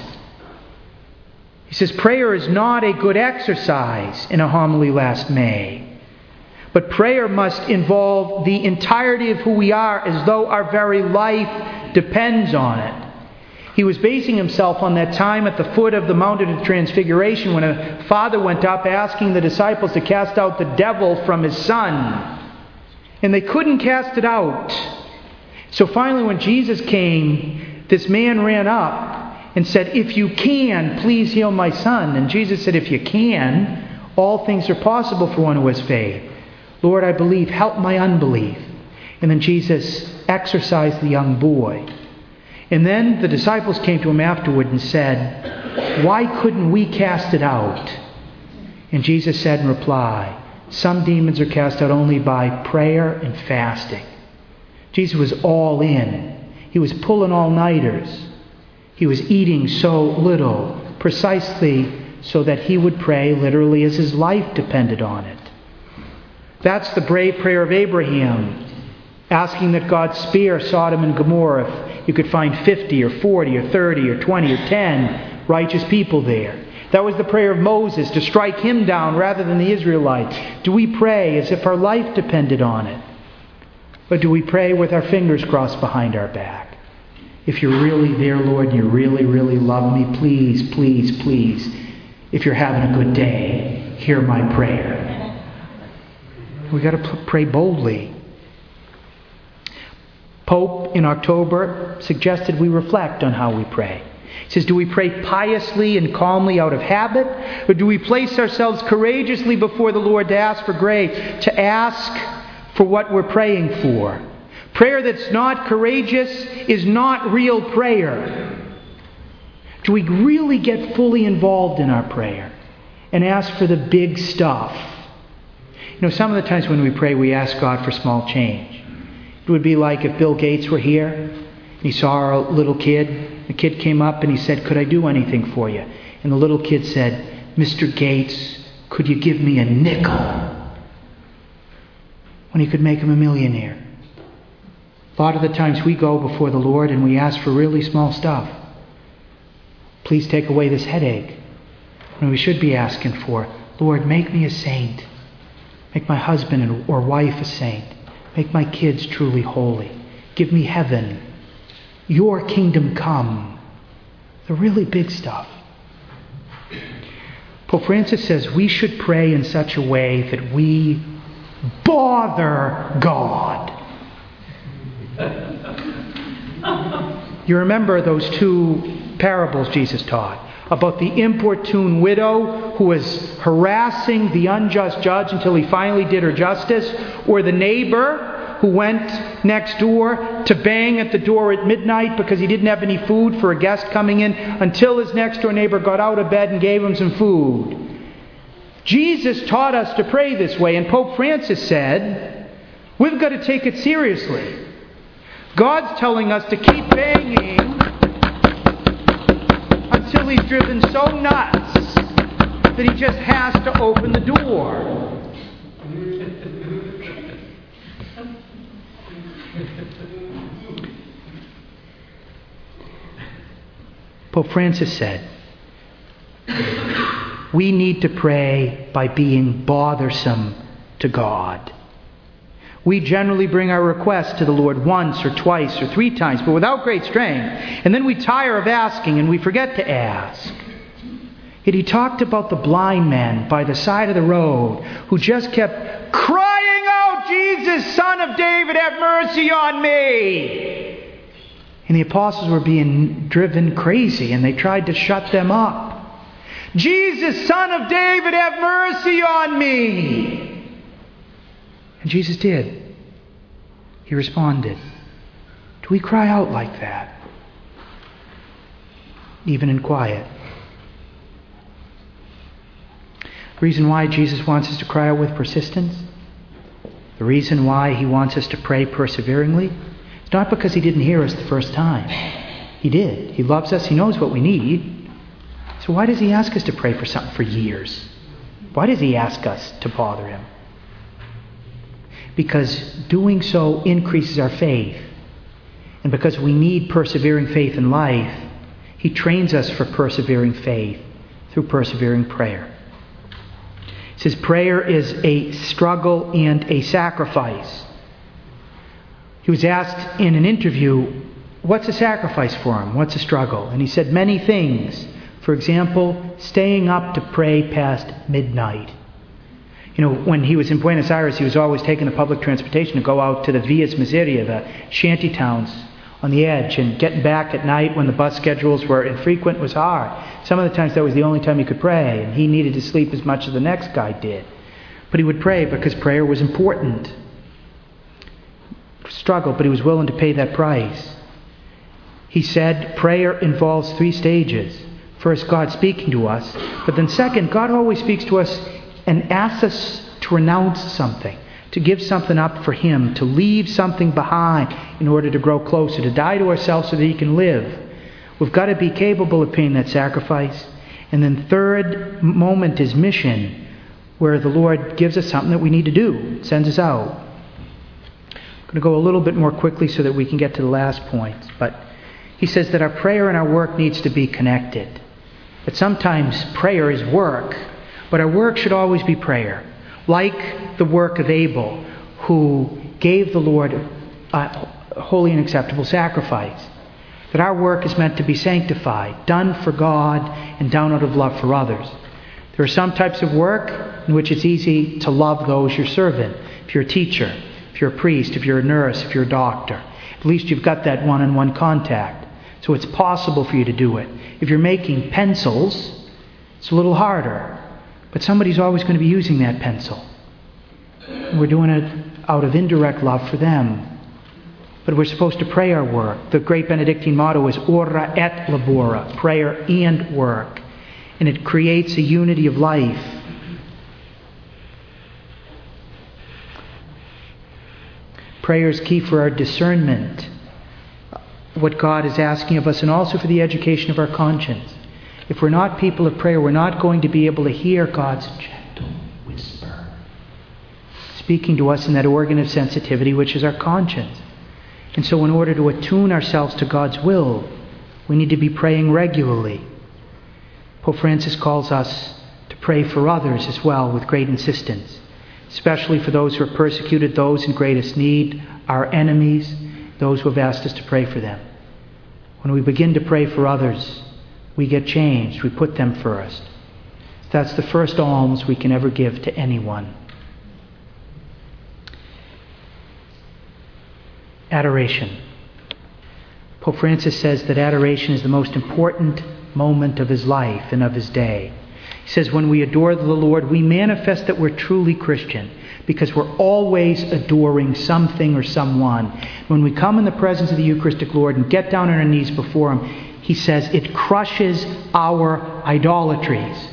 He says prayer is not a good exercise in a homily last May, but prayer must involve the entirety of who we are, as though our very life depends on it. He was basing himself on that time at the foot of the Mountain of Transfiguration when a father went up asking the disciples to cast out the devil from his son. And they couldn't cast it out. So finally when Jesus came, this man ran up and said, if you can, please heal my son. And Jesus said, if you can, all things are possible for one who has faith. Lord, I believe, help my unbelief. And then Jesus exorcised the young boy. And then the disciples came to him afterward and said, why couldn't we cast it out? And Jesus said in reply, some demons are cast out only by prayer and fasting. Jesus was all in. He was pulling all-nighters. He was eating so little, precisely so that he would pray literally as his life depended on it. That's the brave prayer of Abraham, asking that God spare Sodom and Gomorrah if you could find fifty or forty or thirty or twenty or ten righteous people there. That was the prayer of Moses, to strike him down rather than the Israelites. Do we pray as if our life depended on it? Or do we pray with our fingers crossed behind our back? If you're really there, Lord, and you really, really love me, please, please, please, if you're having a good day, hear my prayer. We've got to pray boldly. Pope in October suggested we reflect on how we pray. He says, do we pray piously and calmly out of habit? Or do we place ourselves courageously before the Lord to ask for grace, to ask for what we're praying for? Prayer that's not courageous is not real prayer. Do we really get fully involved in our prayer and ask for the big stuff? You know, some of the times when we pray, we ask God for small change. It would be like if Bill Gates were here, and he saw our little kid. The kid came up and he said, "Could I do anything for you?" And the little kid said, "Mister Gates, could you give me a nickel?" When he could make him a millionaire. A lot of the times we go before the Lord and we ask for really small stuff. Please take away this headache. When we should be asking for, Lord, make me a saint. Make my husband or wife a saint. Make my kids truly holy. Give me heaven. Your kingdom come. The really big stuff. Pope Francis says we should pray in such a way that we bother God. You remember those two parables Jesus taught about the importune widow who was harassing the unjust judge until he finally did her justice, or the neighbor who went next door to bang at the door at midnight because he didn't have any food for a guest coming in until his next door neighbor got out of bed and gave him some food. Jesus taught us to pray this way, and Pope Francis said, we've got to take it seriously. God's telling us to keep banging until he's driven so nuts that he just has to open the door. Pope Francis said, we need to pray by being bothersome to God. We generally bring our requests to the Lord once or twice or three times, but without great strength. And then we tire of asking and we forget to ask. Yet he talked about the blind man by the side of the road who just kept crying out, "Jesus, Son of David, have mercy on me!" And the apostles were being driven crazy and they tried to shut them up. "Jesus, Son of David, have mercy on me!" And Jesus did. He responded. Do we cry out like that? Even in quiet. The reason why Jesus wants us to cry out with persistence, the reason why he wants us to pray perseveringly, it's not because he didn't hear us the first time. He did. He loves us. He knows what we need. So why does he ask us to pray for something for years? Why does he ask us to bother him? Because doing so increases our faith. And because we need persevering faith in life, he trains us for persevering faith through persevering prayer. He says prayer is a struggle and a sacrifice. He was asked in an interview, what's a sacrifice for him? What's a struggle? And he said many things. For example, staying up to pray past midnight. You know, when he was in Buenos Aires, he was always taking the public transportation to go out to the Villas Miseria, the shanty towns on the edge, and getting back at night when the bus schedules were infrequent was hard. Some of the times that was the only time he could pray, and he needed to sleep as much as the next guy did. But he would pray because prayer was important. Struggle, but he was willing to pay that price. He said prayer involves three stages. First, God speaking to us, but then second, God always speaks to us and asks us to renounce something, to give something up for him, to leave something behind in order to grow closer, to die to ourselves so that he can live. We've got to be capable of paying that sacrifice. And then third moment is mission, where the Lord gives us something that we need to do, sends us out. I'm going to go a little bit more quickly so that we can get to the last point. But he says that our prayer and our work needs to be connected. But sometimes prayer is work. But our work should always be prayer. Like the work of Abel, who gave the Lord a holy and acceptable sacrifice. That our work is meant to be sanctified, done for God and done out of love for others. There are some types of work in which it's easy to love those you're serving. If you're a teacher, if you're a priest, if you're a nurse, if you're a doctor. At least you've got that one-on-one contact. So it's possible for you to do it. If you're making pencils, it's a little harder. But somebody's always going to be using that pencil. And we're doing it out of indirect love for them. But we're supposed to pray our work. The great Benedictine motto is ora et labora, prayer and work. And it creates a unity of life. Prayer is key for our discernment, what God is asking of us, and also for the education of our conscience. If we're not people of prayer, we're not going to be able to hear God's gentle whisper speaking to us in that organ of sensitivity, which is our conscience. And so in order to attune ourselves to God's will, we need to be praying regularly. Pope Francis calls us to pray for others as well with great insistence, especially for those who are persecuted, those in greatest need, our enemies, those who have asked us to pray for them. When we begin to pray for others, we get changed. We put them first. That's the first alms we can ever give to anyone. Adoration. Pope Francis says that adoration is the most important moment of his life and of his day. He says when we adore the Lord, we manifest that we're truly Christian because we're always adoring something or someone. When we come in the presence of the Eucharistic Lord and get down on our knees before Him, he says it crushes our idolatries.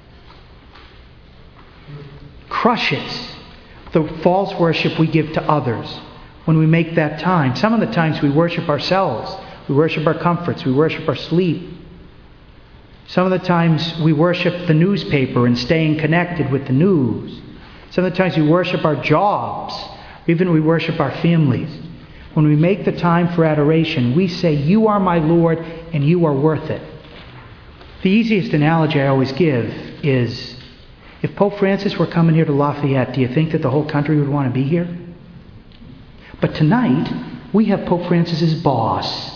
Crushes the false worship we give to others when we make that time. Some of the times we worship ourselves. We worship our comforts. We worship our sleep. Some of the times we worship the newspaper and staying connected with the news. Some of the times we worship our jobs. Even we worship our families. When we make the time for adoration, we say, "You are my Lord and you are worth it." The easiest analogy I always give is, if Pope Francis were coming here to Lafayette, do you think that the whole country would want to be here? But tonight, we have Pope Francis's boss.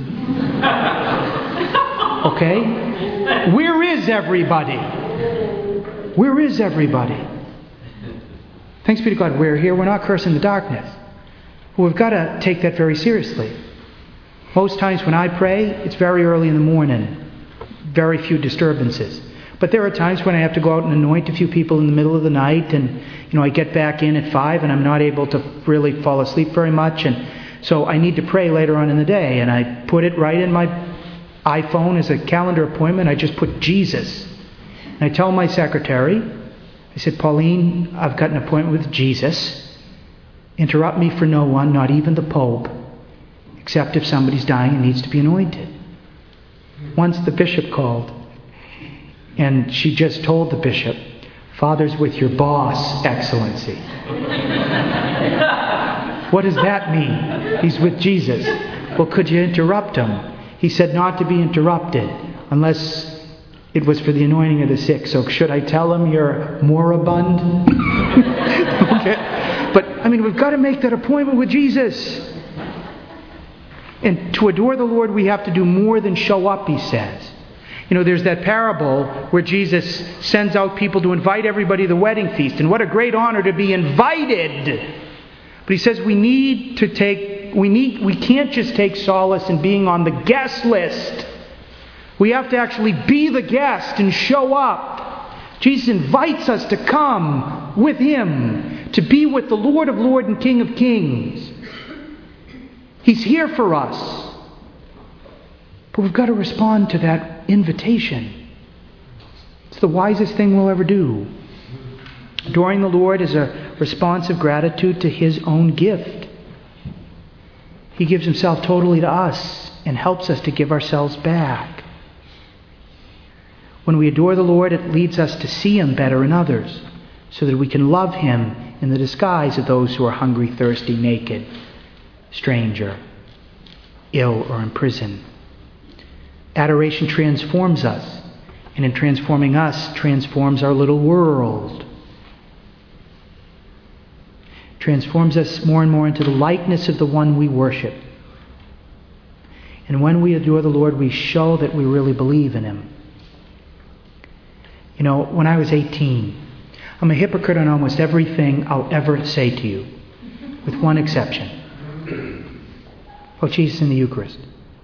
Okay? Where is everybody? Where is everybody? Thanks be to God, we're here. We're not cursing the darkness. But we've got to take that very seriously. Most times when I pray, it's very early in the morning. Very few disturbances. But there are times when I have to go out and anoint a few people in the middle of the night, and you know I get back in at five and I'm not able to really fall asleep very much, and so I need to pray later on in the day, and I put it right in my iPhone as a calendar appointment. I just put Jesus. And I tell my secretary, I said, "Pauline, I've got an appointment with Jesus. Interrupt me for no one, not even the Pope, except if somebody's dying and needs to be anointed." Once the bishop called, and she just told the bishop, "Father's with your boss, Excellency." What does that mean? He's with Jesus. Well, could you interrupt him? He said not to be interrupted unless it was for the anointing of the sick. So should I tell him you're moribund? Okay. But, I mean, we've got to make that appointment with Jesus. And to adore the Lord, we have to do more than show up, he says. You know, there's that parable where Jesus sends out people to invite everybody to the wedding feast. And what a great honor to be invited. But he says we need to take, we need, we can't just take solace in being on the guest list. We have to actually be the guest and show up. Jesus invites us to come with Him, to be with the Lord of Lords and King of Kings. He's here for us. But we've got to respond to that invitation. It's the wisest thing we'll ever do. Adoring the Lord is a response of gratitude to His own gift. He gives Himself totally to us and helps us to give ourselves back. When we adore the Lord, it leads us to see Him better in others, so that we can love Him in the disguise of those who are hungry, thirsty, naked, stranger, ill, or in prison. Adoration transforms us, and in transforming us, transforms our little world. Transforms us more and more into the likeness of the one we worship. And when we adore the Lord, we show that we really believe in Him. You know, when I was eighteen, I'm a hypocrite on almost everything I'll ever say to you, with one exception. Oh, Jesus in the Eucharist.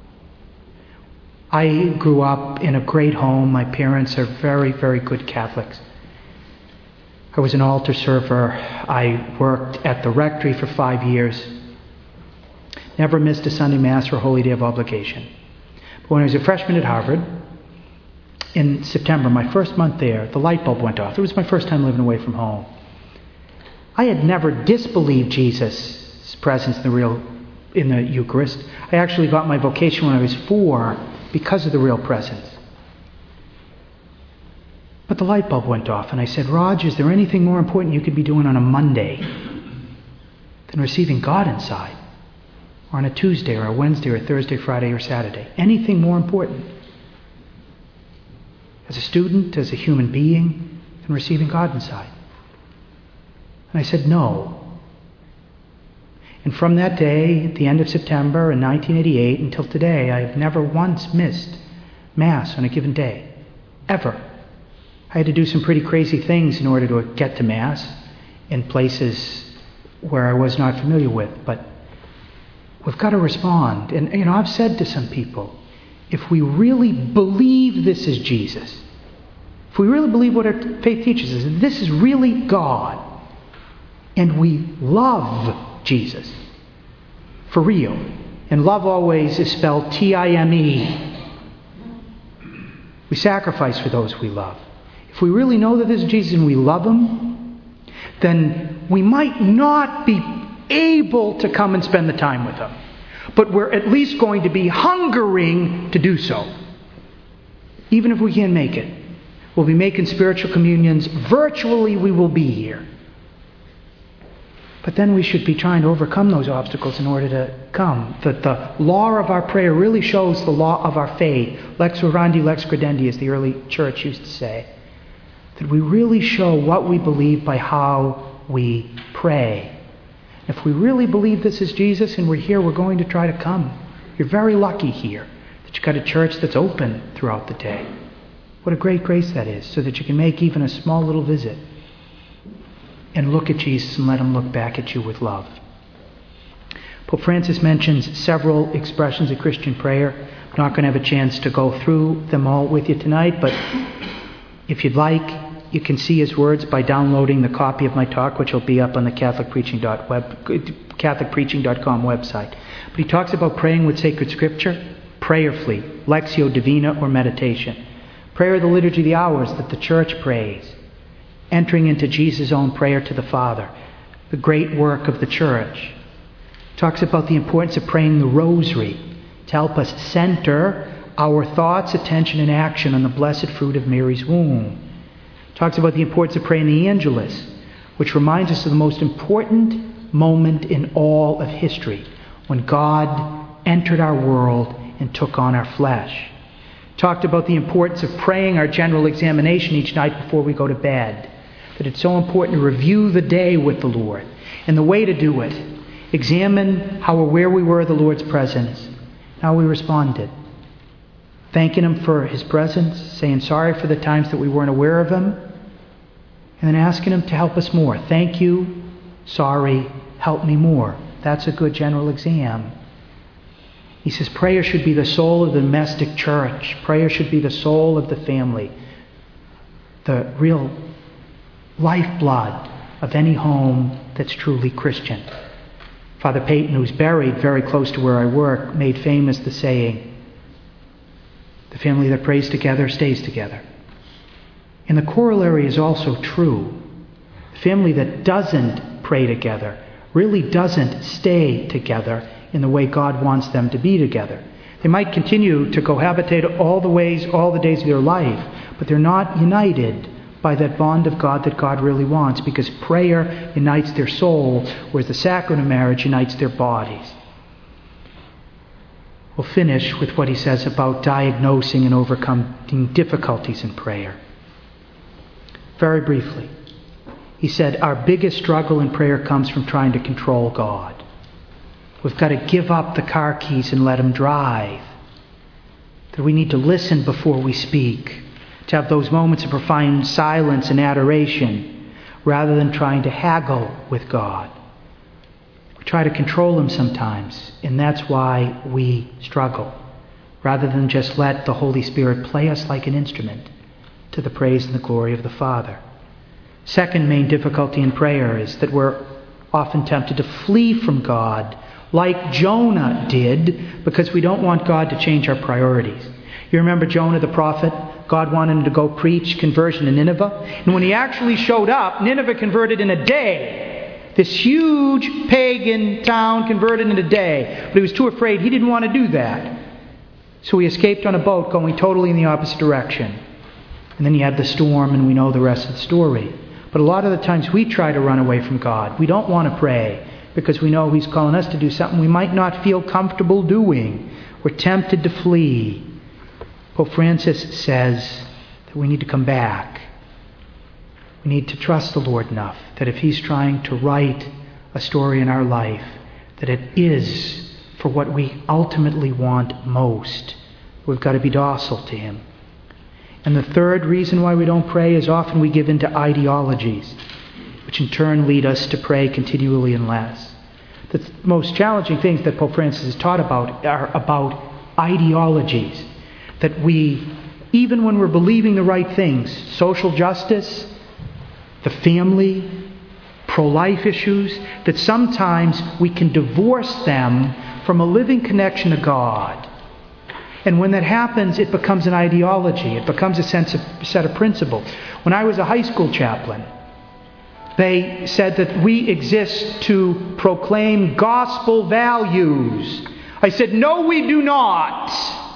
I grew up in a great home. My parents are very, very good Catholics. I was an altar server. I worked at the rectory for five years. Never missed a Sunday Mass or a holy day of obligation. But when I was a freshman at Harvard, in September, my first month there, the light bulb went off. It was my first time living away from home. I had never disbelieved Jesus' presence in the real, in the Eucharist. I actually got my vocation when I was four because of the real presence. But the light bulb went off, and I said, Raj, is there anything more important you could be doing on a Monday than receiving God inside? Or on a Tuesday, or a Wednesday, or a Thursday, Friday, or Saturday? Anything more important? As a student, as a human being, than receiving God inside? And I said, no. And from that day, at the end of September in nineteen eighty-eight, until today, I have never once missed Mass on a given day. Ever. I had to do some pretty crazy things in order to get to Mass in places where I was not familiar with. But we've got to respond. And, you know, I've said to some people, if we really believe this is Jesus, if we really believe what our faith teaches us, that this is really God, and we love Jesus, for real, and love always is spelled T I M E, we sacrifice for those we love. If we really know that this is Jesus and we love Him, then we might not be able to come and spend the time with Him, but we're at least going to be hungering to do so. Even if we can't make it. We'll be making spiritual communions. Virtually we will be here. But then we should be trying to overcome those obstacles in order to come. That the law of our prayer really shows the law of our faith. Lex orandi, lex credendi, as the early church used to say. That we really show what we believe by how we pray. If we really believe this is Jesus and we're here, we're going to try to come. You're very lucky here that you've got a church that's open throughout the day. What a great grace that is, so that you can make even a small little visit and look at Jesus and let Him look back at you with love. Pope Francis mentions several expressions of Christian prayer. I'm not going to have a chance to go through them all with you tonight, but if you'd like, you can see his words by downloading the copy of my talk, which will be up on the Catholic Preaching dot web, Catholic Preaching dot com website. But he talks about praying with sacred scripture, prayerfully, Lectio Divina, or meditation. Prayer of the Liturgy of the Hours that the Church prays. Entering into Jesus' own prayer to the Father. The great work of the Church. Talks about the importance of praying the Rosary to help us center our thoughts, attention, and action on the blessed fruit of Mary's womb. Talks about the importance of praying the Angelus, which reminds us of the most important moment in all of history, when God entered our world and took on our flesh. Talked about the importance of praying our general examination each night before we go to bed. That it's so important to review the day with the Lord. And the way to do it, examine how or where we were in the Lord's presence, how we responded. Thanking Him for His presence, saying sorry for the times that we weren't aware of Him, and then asking Him to help us more. Thank you, sorry, help me more. That's a good general exam. He says prayer should be the soul of the domestic church. Prayer should be the soul of the family. The real lifeblood of any home that's truly Christian. Father Peyton, who's buried very close to where I work, made famous the saying, the family that prays together stays together. And the corollary is also true. The family that doesn't pray together really doesn't stay together in the way God wants them to be together. They might continue to cohabitate all the ways, all the days of their life, but they're not united by that bond of God that God really wants, because prayer unites their soul, whereas the sacrament of marriage unites their bodies. We'll finish with what he says about diagnosing and overcoming difficulties in prayer. Very briefly, he said, our biggest struggle in prayer comes from trying to control God. We've got to give up the car keys and let Him drive. That we need to listen before we speak. To have those moments of profound silence and adoration, rather than trying to haggle with God. We try to control Him sometimes, and that's why we struggle. Rather than just let the Holy Spirit play us like an instrument to the praise and the glory of the Father. Second main difficulty in prayer is that we're often tempted to flee from God like Jonah did, because we don't want God to change our priorities. You remember Jonah the prophet? God wanted him to go preach conversion in Nineveh. And when he actually showed up, Nineveh converted in a day. This huge pagan town converted in a day. But he was too afraid. He didn't want to do that. So he escaped on a boat going totally in the opposite direction. And then he had the storm, and we know the rest of the story. But a lot of the times we try to run away from God. We don't want to pray because we know He's calling us to do something we might not feel comfortable doing. We're tempted to flee. Pope Francis says that we need to come back. We need to trust the Lord enough that if He's trying to write a story in our life, that it is for what we ultimately want most. We've got to be docile to Him. And the third reason why we don't pray is often we give in to ideologies, which in turn lead us to pray continually and less. The most challenging things that Pope Francis has taught about are about ideologies. That we, even when we're believing the right things, social justice, the family, pro-life issues, that sometimes we can divorce them from a living connection to God. And when that happens, it becomes an ideology. It becomes a sense of, set of principles. When I was a high school chaplain, they said that we exist to proclaim gospel values. I said, no, we do not.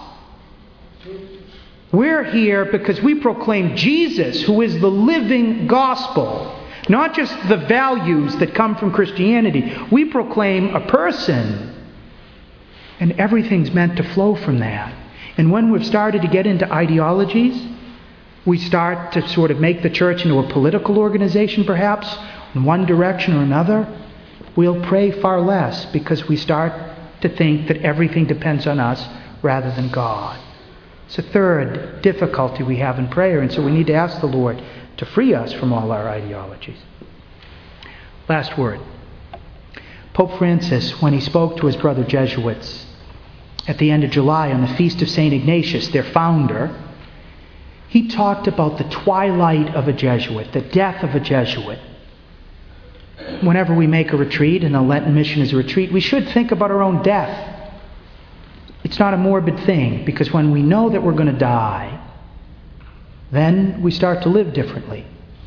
We're here because we proclaim Jesus, who is the living gospel. Not just the values that come from Christianity. We proclaim a person. And everything's meant to flow from that. And when we've started to get into ideologies, we start to sort of make the church into a political organization, perhaps, in one direction or another. We'll pray far less because we start to think that everything depends on us rather than God. It's a third difficulty we have in prayer, and so we need to ask the Lord to free us from all our ideologies. Last word. Pope Francis, when he spoke to his brother Jesuits at the end of July on the feast of Saint Ignatius, their founder, he talked about the twilight of a Jesuit, the death of a Jesuit. Whenever we make a retreat, and the Lenten mission is a retreat, we should think about our own death. It's not a morbid thing, because when we know that we're going to die, then we start to live differently.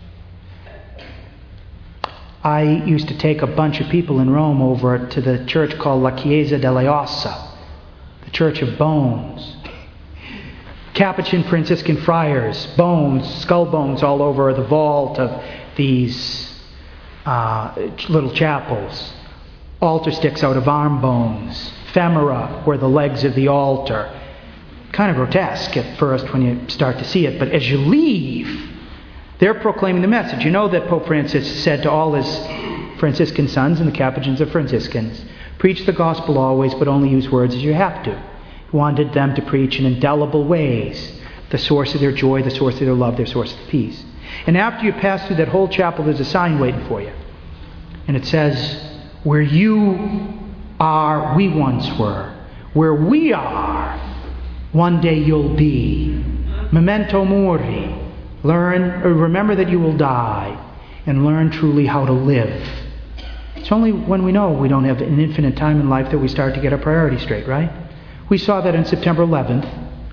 I used to take a bunch of people in Rome over to the church called La Chiesa delle Ossa, the Church of Bones. Capuchin Franciscan friars, bones, skull bones all over the vault of these uh, little chapels. Altar sticks out of arm bones. Femora were the legs of the altar. Kind of grotesque at first when you start to see it, but as you leave, they're proclaiming the message. You know that Pope Francis said to all his Franciscan sons and the Capuchins of Franciscans, preach the gospel always, but only use words as you have to. He wanted them to preach in indelible ways, the source of their joy, the source of their love, their source of peace. And after you pass through that whole chapel, there's a sign waiting for you. And it says, where you are, we once were. Where we are, one day you'll be. Memento mori. Learn, or remember that you will die, and learn truly how to live. It's only when we know we don't have an infinite time in life that we start to get our priorities straight, right? We saw that on September eleventh.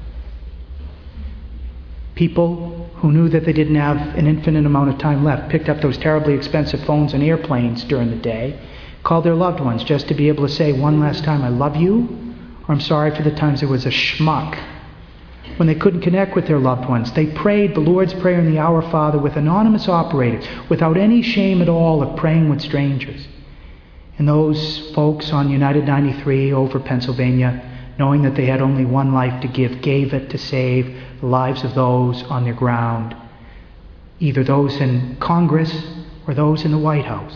People who knew that they didn't have an infinite amount of time left picked up those terribly expensive phones and airplanes during the day, called their loved ones just to be able to say one last time, I love you, or I'm sorry for the times there was a schmuck. When they couldn't connect with their loved ones, they prayed the Lord's Prayer and the Our Father with anonymous operators, without any shame at all of praying with strangers. And those folks on United ninety-three over Pennsylvania, knowing that they had only one life to give, gave it to save the lives of those on their ground, either those in Congress or those in the White House.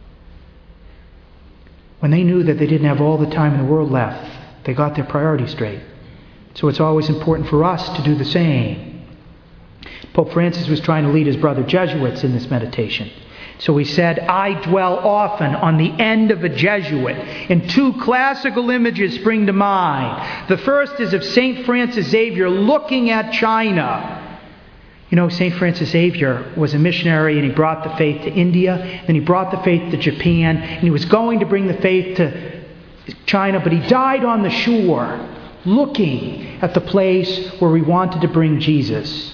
When they knew that they didn't have all the time in the world left, they got their priorities straight. So it's always important for us to do the same. Pope Francis was trying to lead his brother Jesuits in this meditation. So he said, I dwell often on the end of a Jesuit, and two classical images spring to mind. The first is of Saint Francis Xavier looking at China. You know, Saint Francis Xavier was a missionary, and he brought the faith to India, then he brought the faith to Japan, and he was going to bring the faith to China, but he died on the shore, looking at the place where we wanted to bring Jesus.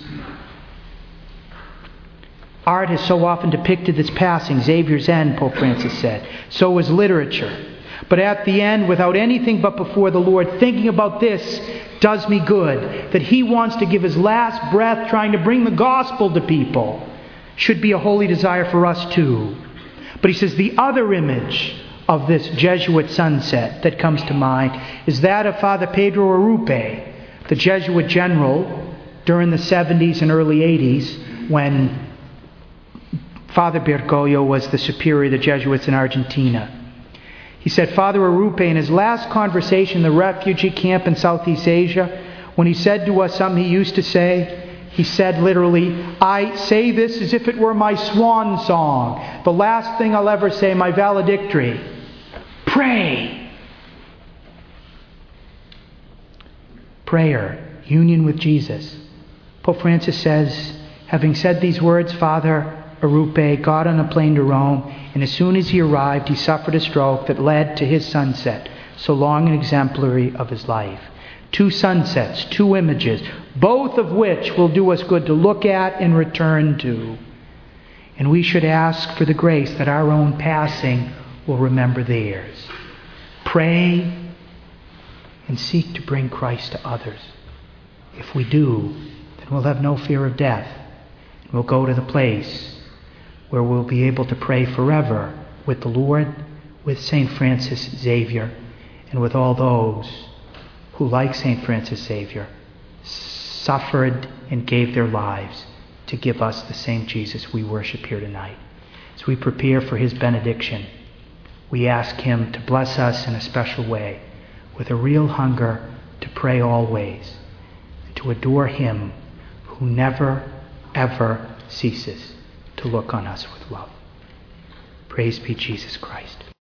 Art has so often depicted this passing, Xavier's end, Pope Francis said. So is literature. But at the end, without anything but before the Lord, thinking about this does me good. That he wants to give his last breath trying to bring the gospel to people should be a holy desire for us too. But he says the other image of this Jesuit sunset that comes to mind is that of Father Pedro Arrupe, the Jesuit general during the seventies and early eighties when Father Bergoglio was the superior of the Jesuits in Argentina. He said Father Arrupe, in his last conversation in the refugee camp in Southeast Asia, when he said to us something he used to say, he said literally, I say this as if it were my swan song, the last thing I'll ever say, my valedictory. Pray. Prayer, union with Jesus. Pope Francis says, having said these words, Father Arrupe got on a plane to Rome, and as soon as he arrived, he suffered a stroke that led to his sunset, so long and exemplary of his life. Two sunsets, two images, both of which will do us good to look at and return to. And we should ask for the grace that our own passing will remember theirs. Pray and seek to bring Christ to others. If we do, then we'll have no fear of death. And we'll go to the place where we'll be able to pray forever with the Lord, with Saint Francis Xavier, and with all those who, like Saint Francis Xavier, suffered and gave their lives to give us the same Jesus we worship here tonight. As we prepare for his benediction, we ask him to bless us in a special way with a real hunger to pray always and to adore him who never, ever ceases to look on us with love. Praise be Jesus Christ.